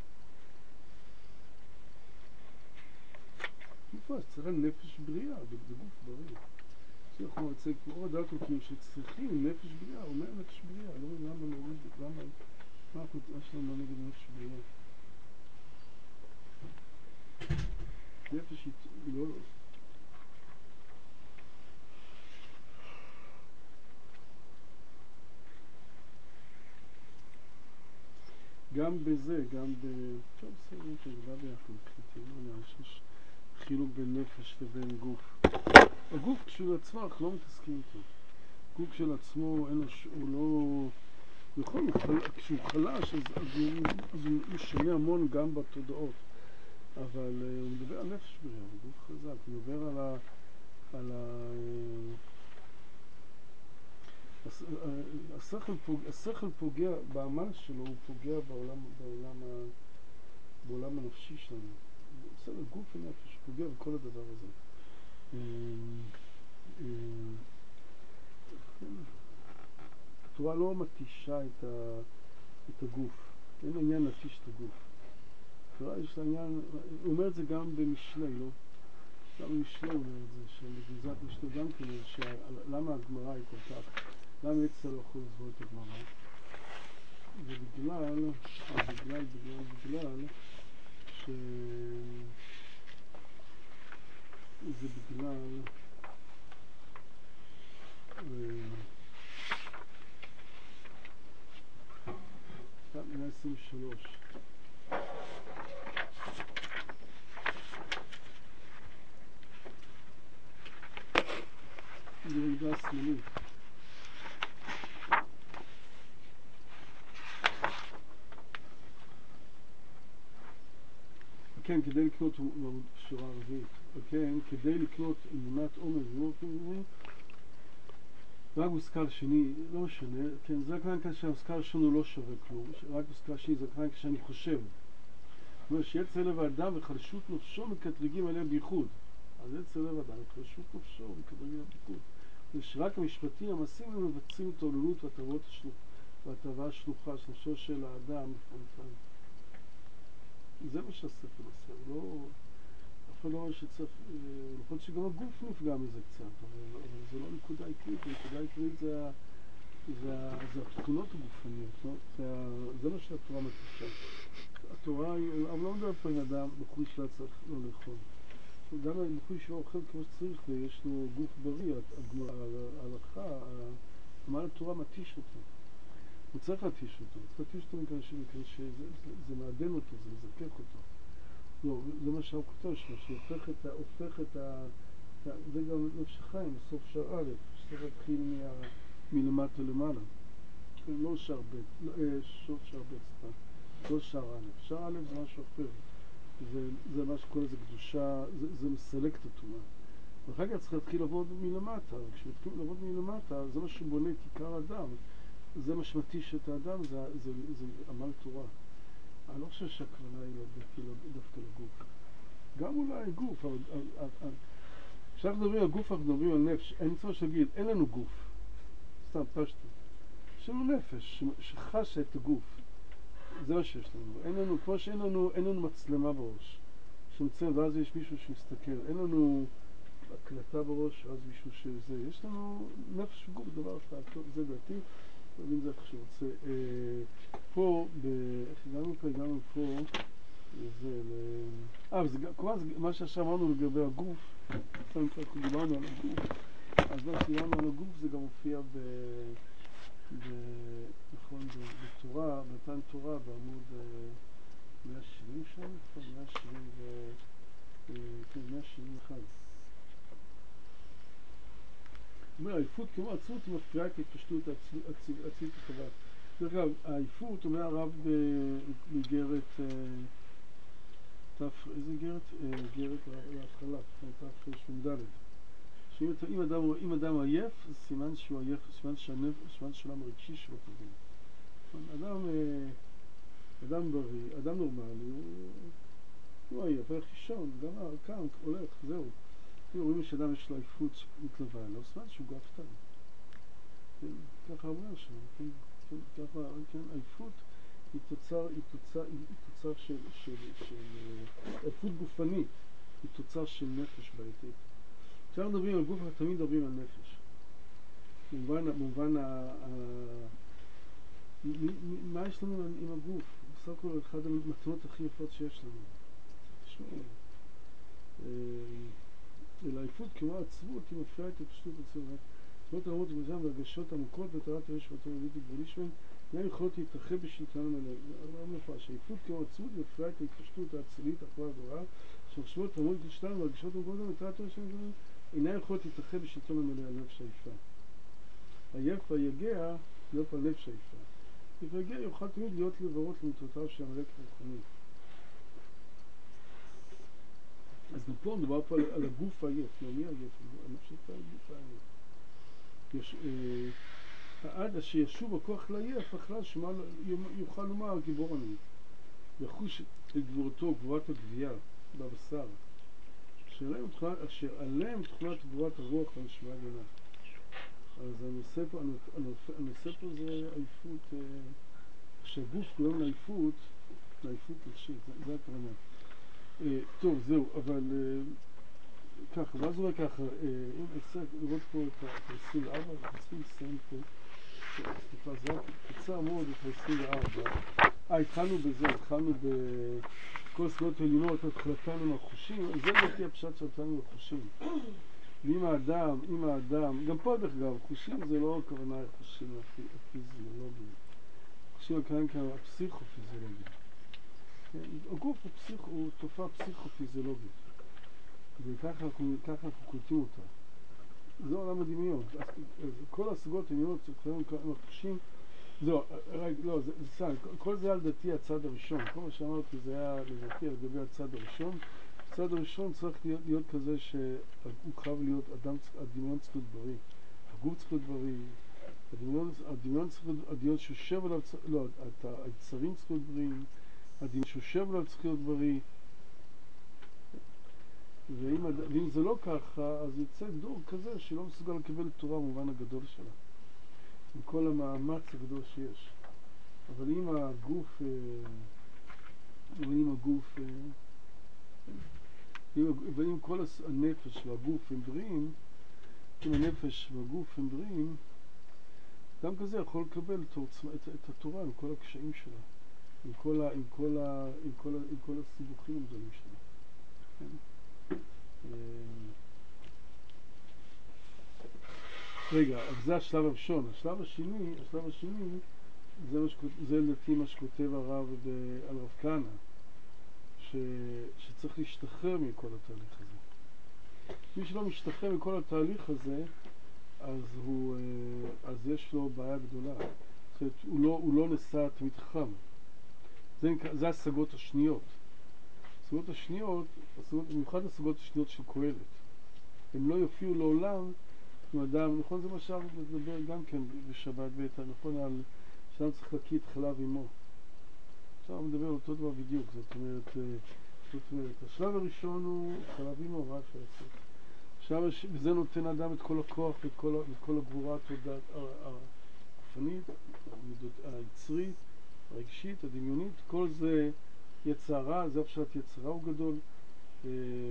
מפרש, צריך נפש בריאה, בגוף בריא. אנחנו רוצה, כמו הדעת לוקים שצריכים נפש בריאה, הוא אומר נפש בריאה, לא מבין למה להוריד, למה, מה הקוטעה שלנו נגד נפש בריאה? נפש היא לא... גם בזה, גם ב... טוב, בסדר, זה דבר ביחד, מבחינתי, לא נראה, חילוק בין נפש לבין גוף. הגוף כשהוא עצמו, אנחנו לא מתעסקים איתו. גוף של עצמו, אין לו, הוא לא... נכון, כשהוא חלש, אז, אז, הוא, אז הוא משנה המון גם בתודעות. אבל uh, הוא מדבר על נפש בריאה, הוא גוף חזק. הוא מדבר על ה... על ה... השכל פוגע, השכל פוגע בעמל שלו, הוא פוגע בעולם, בעולם, ה... בעולם הנפשי שלנו. בסדר, גוף ונפש, פוגע בכל הדבר הזה. התורה לא מתישה את, ה... את הגוף, אין עניין להתיש את הגוף. התורה יש לה עניין, הוא אומר את זה גם במשלי, לא? גם במשלי הוא אומר את זה, שבגזרת משלי גם כן, למה הגמרא היא כל כך, למה יצא לא יכול לסבור את הגמרא? זה בגלל, בגלל, בגלל, בגלל, ש... זה בגלל... מאה עשרים ושלוש. ירידה שמאלית. כן, כדי לקנות שורה ערבית, כן, כדי לקנות אמונת עומד ואופן, רק בסקל שני, לא משנה, כן, זה כאן כאן שהסקל שני לא שווה כלום, רק בסקל שני זה כאן כשאני חושב. זאת אומרת שיצר לב האדם וחלשות נפשו מקטרגים עליה בייחוד. אז יצר לב האדם וחלשות נפשו מקטרגים עליה בייחוד. זה שרק המשפטים המעשים הם מבצעים את העוללות והטבעה השלוחה של נפשו של האדם בפרונטן. זה מה שהספר עושה, הוא לא... אף אחד לא אומר שצריך... יכול להיות שגם הגוף נפגע מזה קצת, אבל, אבל זה לא נקודה עיקרית, נקודה עיקרית זה, זה, זה התכונות הגופניות, לא? זה, זה מה שהתורה מתישה. התורה היא... אבל לא מדבר פה עם אדם, בחור שלה צריך לא לאכול. גם בחור שלה אוכל כמו שצריך ויש לו גוף בריא, ההלכה, מה התורה מתיש אותו. הוא צריך להתיש אותו, הוא צריך להתיש אותו מכאן שזה זה, זה מעדן אותו, זה מזכך אותו. לא, זה מה שהרב כותב שלו, שהופך את ה... הופך את ה... זה גם נפש החיים, בסוף שער א', שצריך להתחיל מה... מלמטה למעלה. לא שער ב', לא, סוף שער ב', סליחה. לא שער א'. שער א' זה משהו אחר. זה, זה מה שקורה, זה קדושה, זה, זה מסלק את התורה. ואחר כך צריך להתחיל לעבוד מלמטה, וכשמתחילים לעבוד מלמטה, זה מה שבונה את עיקר האדם. זה מה שמתיש את האדם, זה, זה, זה עמל תורה. אני לא חושב שהכוונה היא לא דווקא לגוף. גם אולי גוף, אבל כשאנחנו מדברים על גוף, אנחנו מדברים על נפש. אני צריך להגיד, אין לנו גוף. סתם, פשטו. יש לנו נפש שחש את הגוף. זה מה שיש לנו. אין לנו, כמו שאין לנו, אין לנו מצלמה בראש. שמצלם, ואז יש מישהו שמסתכל. אין לנו הקלטה בראש, ואז מישהו שזה. יש לנו נפש וגוף, דבר אחד. זה דעתי. אם זה איך שרוצה. פה, איך הגענו פה, הגענו פה, זה ל... אה, וזה כמובן, מה שעכשיו אמרנו לגבי הגוף, עכשיו אנחנו דיברנו על הגוף, אז מה שדיברנו על הגוף זה גם מופיע ב... נכון, בתורה, במתן תורה, בעמוד מאה שבעים שם, מאה שבעים ו... כן, מאה שבעים ואחת. הוא אומר, העייפות כמו עצמות היא מפריעה את התפשטות עצמית החווה. דרך אגב, העייפות, אומר הרב בגרת, איזה גרת? גרת להתחלה, תף שמדלת. שאם אדם עייף, זה סימן שהוא עייף, סימן שהשלם הרגשי שלו פגום. אדם, אדם בריא, אדם נורמלי, הוא עייף, הולך לישון, גמר, קם, הולך, זהו. רואים שאדם יש לו עייפות מתלווה לו, סימן שהוא גאוותן. ככה אומר שם, ככה, כן, עייפות היא תוצר, היא תוצר, היא תוצר של, של, של, עייפות גופנית, היא תוצר של נפש בעייתית. כשאנחנו מדברים על גוף, אנחנו תמיד מדברים על נפש. במובן, במובן ה... מה יש לנו עם הגוף? בסך הכל אחד המתנות הכי יפות שיש לנו. תשמעו. לעייפות כמו העצבות היא מפריעה את הפשטות עצמם. תנועות הרמות וגוזם והרגשות עמוקות בתורת הרש ואותו רביטי גבולי שלהם אינם יכולות להתרחב בשלטון המלא. אמר מפרש, העייפות כמו העצבות מפריעה את ההתפשטות האצילית, אחווה הגדולה, שמחשבות הרמות וגשתן והרגשות עמוקות בתורת הרש אינם יכולות להתרחב בשלטון המלא על נפש העייפה. עייף והיגע לא על נפש העייפה. עייף והיגע יוכל תמיד להיות לברות למיטותיו של המלך הרוחני. אז גם פה מדובר פה על, על הגוף העייף, לא מי העייף? הנפש העייפה, הגוף העייף. יש, אה, עד אשר ישוב הכוח לעייף, הכלל שמה יוכל לומר גיבור אני. יחוש את גבורתו, גבורת הגבייה, בבשר. אשר עליהם תכונת גבורת הרוח הנשמע הגנה. אז הנושא פה, הנושא, הנושא פה זה עייפות, אה, שהגוף גורם לעייפות, לעייפות נפשית, זה, זה הכוונה. Uh, טוב, זהו, אבל uh, ככה, ואז הוא אומר ככה, uh, אם אני צריך לראות פה את ה-עשרים וארבע, אנחנו צריכים לסיים פה. סליחה, זה רק קצר מאוד את ה-עשרים וארבע. אה, התחלנו בזה, התחלנו בכל סגולות עליונות, התחלתנו עם החושים, זה לפי הפשט שלתנו עם החושים. ואם האדם, אם האדם, גם פה דרך אגב, חושים זה לא הכוונה חושים הפיזיולוגיים. חושים הכוונה כאן הפסיכופיזיולוגיים. הגוף הוא, פסיכ... הוא תופעה פסיכופיזיולוגית. וככה אנחנו, אנחנו קולטים אותה. זה עולם הדמיון. אז, אז כל הסגולות העליונות שהתחלנו עם החושים, זהו, לא, זה, זה סתם, כל זה היה לדעתי הצד הראשון. כל מה שאמרתי זה היה לדעתי לגבי הצד הראשון. הצד הראשון צריך להיות, להיות כזה שהוא חייב להיות אדם, הדמיון צריך להיות בריא. הגוף צריך להיות בריא. הדמיון, הדמיון צריך להיות, הדמיון שיושב עליו, לא, היצרים צריך להיות בריאים. הדמיון שיושב עליו צריך להיות בריא. ואם, ואם זה לא ככה, אז יוצא דור כזה שלא מסוגל לקבל תורה במובן הגדול שלה. עם כל המאמץ הגדול שיש. אבל אם הגוף, אבל אם הגוף, ואם כל הנפש והגוף הם בריאים, אם הנפש והגוף הם בריאים, גם כזה יכול לקבל את, את, את התורה עם כל הקשיים שלה, עם כל, ה, עם כל, ה, עם כל, ה, עם כל הסיבוכים הגדולים שלה. רגע, זה השלב הראשון. השלב השני, השלב השני, זה, זה לדעתי מה שכותב הרב ב, על רב כהנא, ש, שצריך להשתחרר מכל התהליך הזה. מי שלא משתחרר מכל התהליך הזה, אז, הוא, אז יש לו בעיה גדולה. זאת אומרת, הוא לא, הוא לא נשא תמיד חכם. זה, זה הסגות השניות. הסגות השניות, הסגות, במיוחד הסגות השניות של קהלת. הם לא יופיעו לעולם עם אדם, נכון זה מה שאנחנו מדבר גם כן בשבת בית, נכון על שאדם צריך להקיא את חלב אמו. עכשיו אנחנו מדבר על אותו דבר בדיוק, זאת אומרת, זאת אומרת, השלב הראשון הוא חלב אמו, מה אפשר לעשות? עכשיו, וזה נותן לאדם את כל הכוח ואת כל, ואת כל הגבורה התודעת הגופנית, היצרית, הרגשית, הדמיונית, כל זה יצרה, זה הפשט יצרה הוא גדול. כן.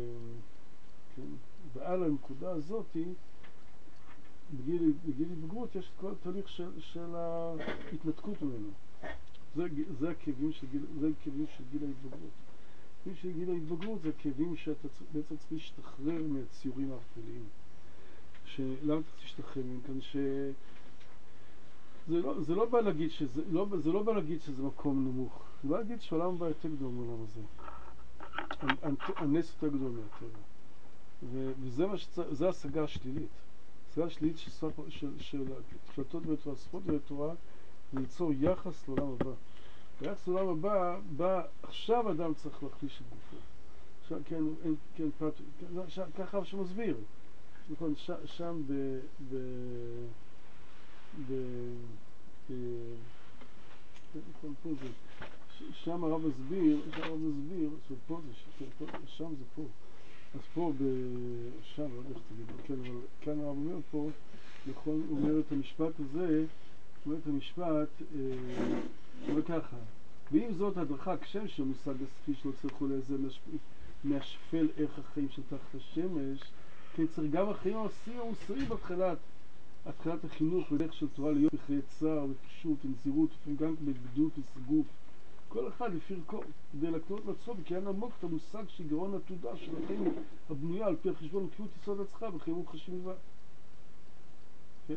ועל הנקודה הזאת, בגיל, בגיל התבגרות יש את כל התהליך של, של ההתנתקות ממנו. זה, זה הכאבים של גיל, זה הכאבים של גיל ההתבגרות. הכאבים של גיל ההתבגרות זה הכאבים שאתה בעצם צריך להשתחרר מהציורים האפלים. שלמה אתה צריך להשתחרר מהם כאן ש... זה לא, זה לא בא להגיד שזה, לא, זה לא בא להגיד שזה מקום נמוך. זה בא להגיד שהעולם בא יותר גדול מעולם הזה. הנס יותר גדול מהטבע. וזה מה שצריך, זה השגה השלילית. השגה השלילית של, של, של תחילתות בתורה, ספרות בתורה, ליצור יחס לעולם הבא. ביחס לעולם הבא, בא, עכשיו אדם צריך להחליש את גופו. עכשיו, כן, כן, פרט, כן, ככה שמסביר. נכון, ש, שם ב... ב... ב... ב... נכון, פה זה... שם הרב מסביר, שם הרב מסביר, שפה זה, שם זה פה. אז פה, שם, לא יודע איך תגיד, כן, אבל כאן הרב אומר פה, נכון, הוא אומר את המשפט הזה, הוא אומר את המשפט, הוא אומר ככה, ואם זאת הדרכה, כשם שהמושג הספי שלא צריכו לאיזה מהשפל ערך החיים של תחת השמש, כן צריך גם החיים המעשיים המוסריים בהתחלת, התחלת החינוך בדרך של תורה להיות בחיי צער ופשוט ונזירות, וגם בבדידות וסיגוף. כל אחד לפי ערכו, כדי לקנות לעצמו בקניין עמוק את המושג שיגרון עתודה של החיים הבנויה על פי החשבון וקביעות יסוד עצמך בחיים מוחשים לבד. כן?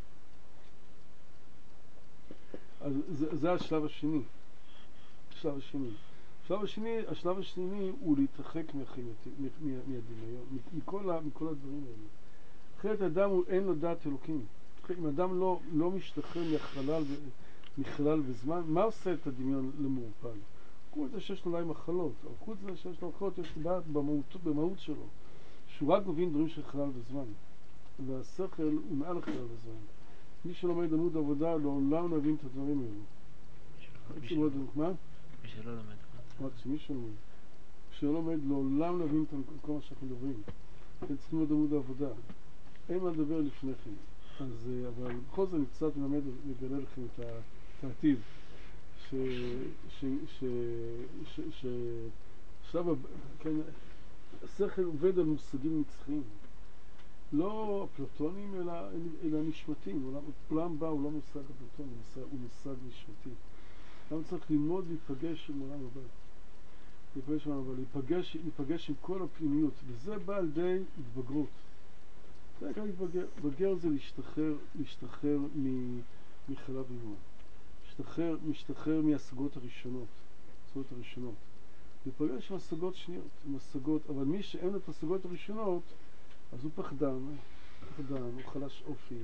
אז זה, זה השלב השני. השלב השני. השלב השני, השלב השני הוא להתרחק מהחיים, מהדמיון, מכל, מכל הדברים האלה. אחרת האדם הוא, אין לו דעת אלוקים. אם אדם לא, לא משתחרר מהחלל, מחלל וזמן, מה עושה את הדמיון למעורפל? חוץ זה שיש לו אולי מחלות, אבל חוץ זה שיש לו מחלות יש לו דעת במהות, במהות שלו, שהוא רק מבין דברים של חלל וזמן, והשכל הוא מעל החלל וזמן. מי שלומד עמוד עבודה לעולם לא מבין את הדברים האלו. מי שלא לומד. מה? מי שלא לומד. מי שלא לומד. שלא לומד לעולם לא מבין את כל מה שאנחנו מדברים. אתם צריכים ללמוד עמוד העבודה. אין מה לדבר לפני כן. אז, אבל בכל זאת אני קצת מלמד לגלה לכם את העתיד. ש... ש... ש... ש... ש... עכשיו, כן, השכל עובד על מושגים נצחיים. לא אפלטונים, אלא, אלא נשמתיים. עולם, עולם הבא הוא לא מושג אפלטוני, הוא מושג נשמתי. למה צריך ללמוד להיפגש עם עולם הבא? להיפגש עם עולם הבא, להיפגש, להיפגש עם כל הפנימיות, וזה בא על די התבגרות. זה נקרא להתבגר. בגר זה להשתחרר, להשתחרר מחלב אימון. משתחרר, משתחרר מהשגות הראשונות, השגות הראשונות. להיפגש עם השגות שניות, עם השגות, אבל מי שאין את השגות הראשונות, אז הוא פחדן, פחדן, הוא חלש אופי.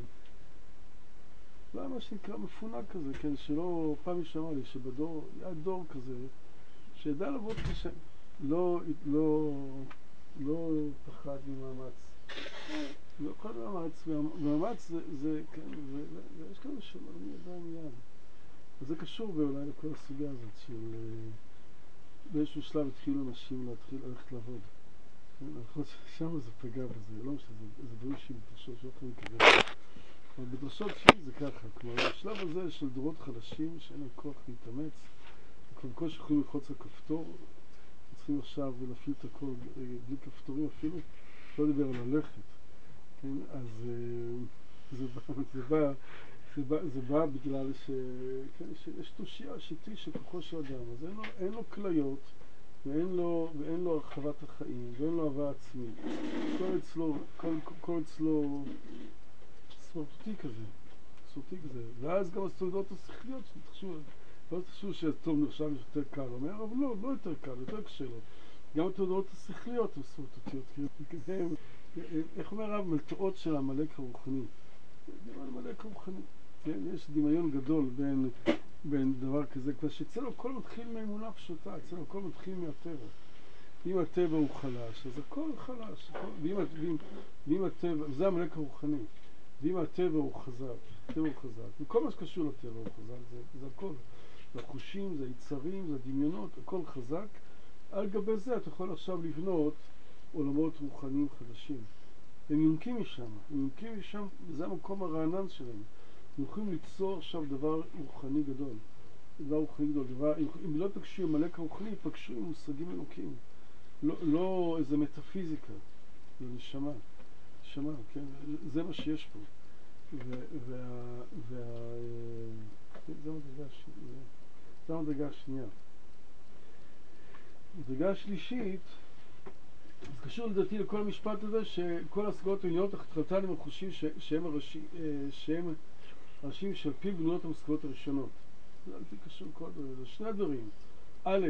לא היה מה שנקרא מפונק כזה, כן, שלא, פעם מי שאמר לי שבדור, היה דור כזה, שידע לעבוד קשה, לא, לא, לא פחד ממאמץ. לא פחד ממאמץ, ומאמץ זה, זה, כן, ויש כאלה שמרמים ידיים מיד. אז זה קשור ואולי לכל הסוגיה הזאת של באיזשהו שלב התחילו אנשים להתחיל ללכת לעבוד. שם זה פגע בזה, לא משנה, זה דברים שהיא בדרשות שלא יכולים לקבל. אבל בדרשות שלי זה ככה, כלומר, בשלב הזה של דורות חלשים שאין להם כוח להתאמץ, וכבר בקושי יכולים ללחוץ על כפתור, צריכים עכשיו להפעיל את הכל בלי כפתורים אפילו, לא לדבר על ללכת. כן? אז זה בא, זה בא, זה בא, זה בא בגלל ש... כן, שיש תושייה שיטי של כוחו של אדם, אז אין לו, אין לו כליות, ואין לו, ואין לו הרחבת החיים, ואין לו אהבה עצמית. כל אצלו, כל, כל אצלו סמרטוטי כזה, סמרטוטי כזה. ואז גם הסעודות השכליות, תחשבו, לא תחשבו שטוב נחשב יותר קל, אומר, אבל לא, לא יותר קל, יותר קשה לו. גם התעודות השכליות הן סמרטוטיות, כי הם, איך אומר הרב, מלטעות של המלאק הרוחני. דמיון המלאק הרוחני. כן, יש דמיון גדול בין, בין דבר כזה, כבר שאצלנו הכל מתחיל מאמונה פשוטה, אצלנו הכל מתחיל מהטבע. אם הטבע הוא חלש, אז הכל חלש. הכל, ואם, ואם, ואם הטבע, זה המלאק הרוחני. ואם הטבע הוא חזק, הטבע הוא חזק. וכל מה שקשור לטבע הוא חזק, זה, זה הכל. זה החושים, זה היצרים, זה הדמיונות, הכל חזק. על גבי זה אתה יכול עכשיו לבנות עולמות רוחניים חדשים. הם יונקים משם, הם יונקים משם, וזה המקום הרענן שלהם. הם יכולים ליצור עכשיו דבר רוחני גדול. דבר רוחני גדול. דבר, אם לא פגשו עם המלאק הרוחני, פגשו עם מושגים אלוקים. לא, לא איזה מטאפיזיקה, זה נשמה. נשמה, כן? זה מה שיש פה. וה... וה, וה זה המדרגה השנייה. זה המדרגה השנייה. המדרגה השלישית, אז קשור לדעתי לכל המשפט הזה שכל השגות העליונות התחלתן הם החושים שהם הראשים, שהם הראשים של פי בנויות המשגות הראשונות. זה לדעתי קשור לכל הדברים. זה שני הדברים. א',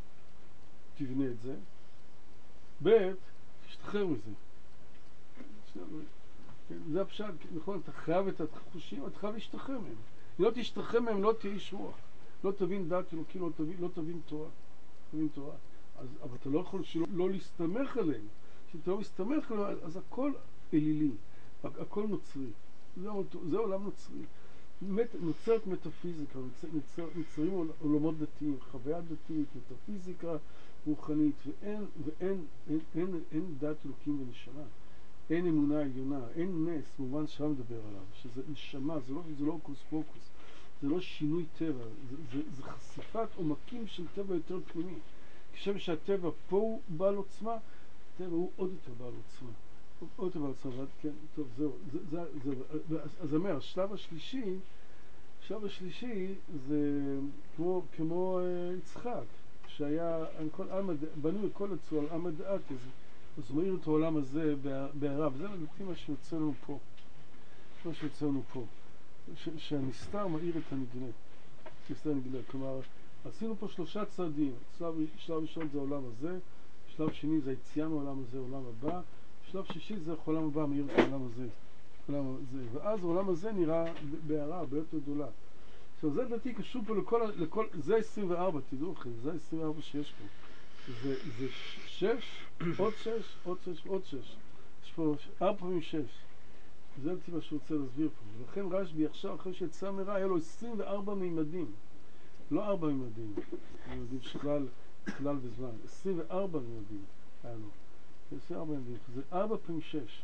תבנה את זה. ב', תשתחרר מזה. שני הדברים. זה הפשט, נכון, אתה חייב את החושים, אתה חייב להשתחרר מהם. אם לא תשתחרר מהם, לא תהיה איש רוח. לא תבין דעת אלוקים, לא תבין, לא תבין תורה. תבין תורה. אז, אבל אתה לא יכול שלא, לא להסתמך עליהם. כשאתה לא מסתמך עליהם, אז הכל אלילי, הכל נוצרי. זה, זה עולם נוצרי. מת, נוצרת מטאפיזיקה, נוצר, נוצרים עולמות דתיים, חוויה דתית, מטאפיזיקה רוחנית, ואין, ואין, אין, אין, אין דת אלוקים ונשמה. אין אמונה עליונה, אין נס, במובן שם מדבר עליו, שזה נשמה, זה לא, זה לא אוקוס פוקוס, זה לא שינוי טבע, זה, זה, זה חשיפת עומקים של טבע יותר פנימי. כשם שהטבע פה הוא בעל עוצמה, הטבע הוא עוד יותר בעל עוצמה. עוד יותר בעל עוצמה, כן, טוב, זהו, זה, זה, זה, זה, אז אומר, השלב השלישי, השלב השלישי זה כמו, כמו uh, יצחק, שהיה, בנו הכל אצלו על עמד דעת כזה, אז הוא מאיר את העולם הזה בערב, זה לדעתי מה שיוצא לנו פה, מה שיוצא לנו פה, ש, שהנסתר מאיר את הנגלה, נסתר הנגלה, כלומר, עשינו פה שלושה צעדים, שלב, שלב ראשון זה העולם הזה, שלב שני זה היציאה מהעולם הזה, העולם הבא, שלב שישי זה העולם הבא מאיר את העולם הזה, העולם הזה, ואז העולם הזה נראה בהערה הרבה יותר גדולה. עכשיו זה לדעתי קשור פה לכל, לכל, זה עשרים וארבע, תדעו לכם, זה עשרים וארבע שיש פה. זה, זה שש, עוד שש, עוד שש, עוד שש. יש פה ארבע פעמים שש. זה לדעתי מה שהוא רוצה להסביר פה. ולכן רשב"י עכשיו, אחרי שיצא מרע, היה לו עשרים וארבע מימדים. לא ארבע מימדים, מימדים שכלל, כלל בזמן. עשרים וארבע מימדים היה לו. עשרים וארבע מימדים. זה ארבע פעמים שש.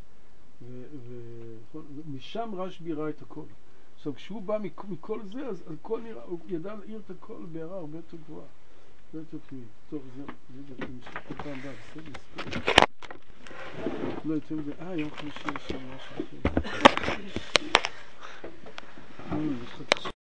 ומשם רשב"י ראה את הכל. עכשיו, כשהוא בא מכל זה, אז הכל נראה, הוא ידע להעיר את הכל בהערה הרבה יותר גבוהה. הרבה יותר פנימית. טוב, זהו. זה נשאר פעם הבאה, בסדר, בסדר. לא יוצאים את זה, אה, יום חמישי יש שם משהו אחר.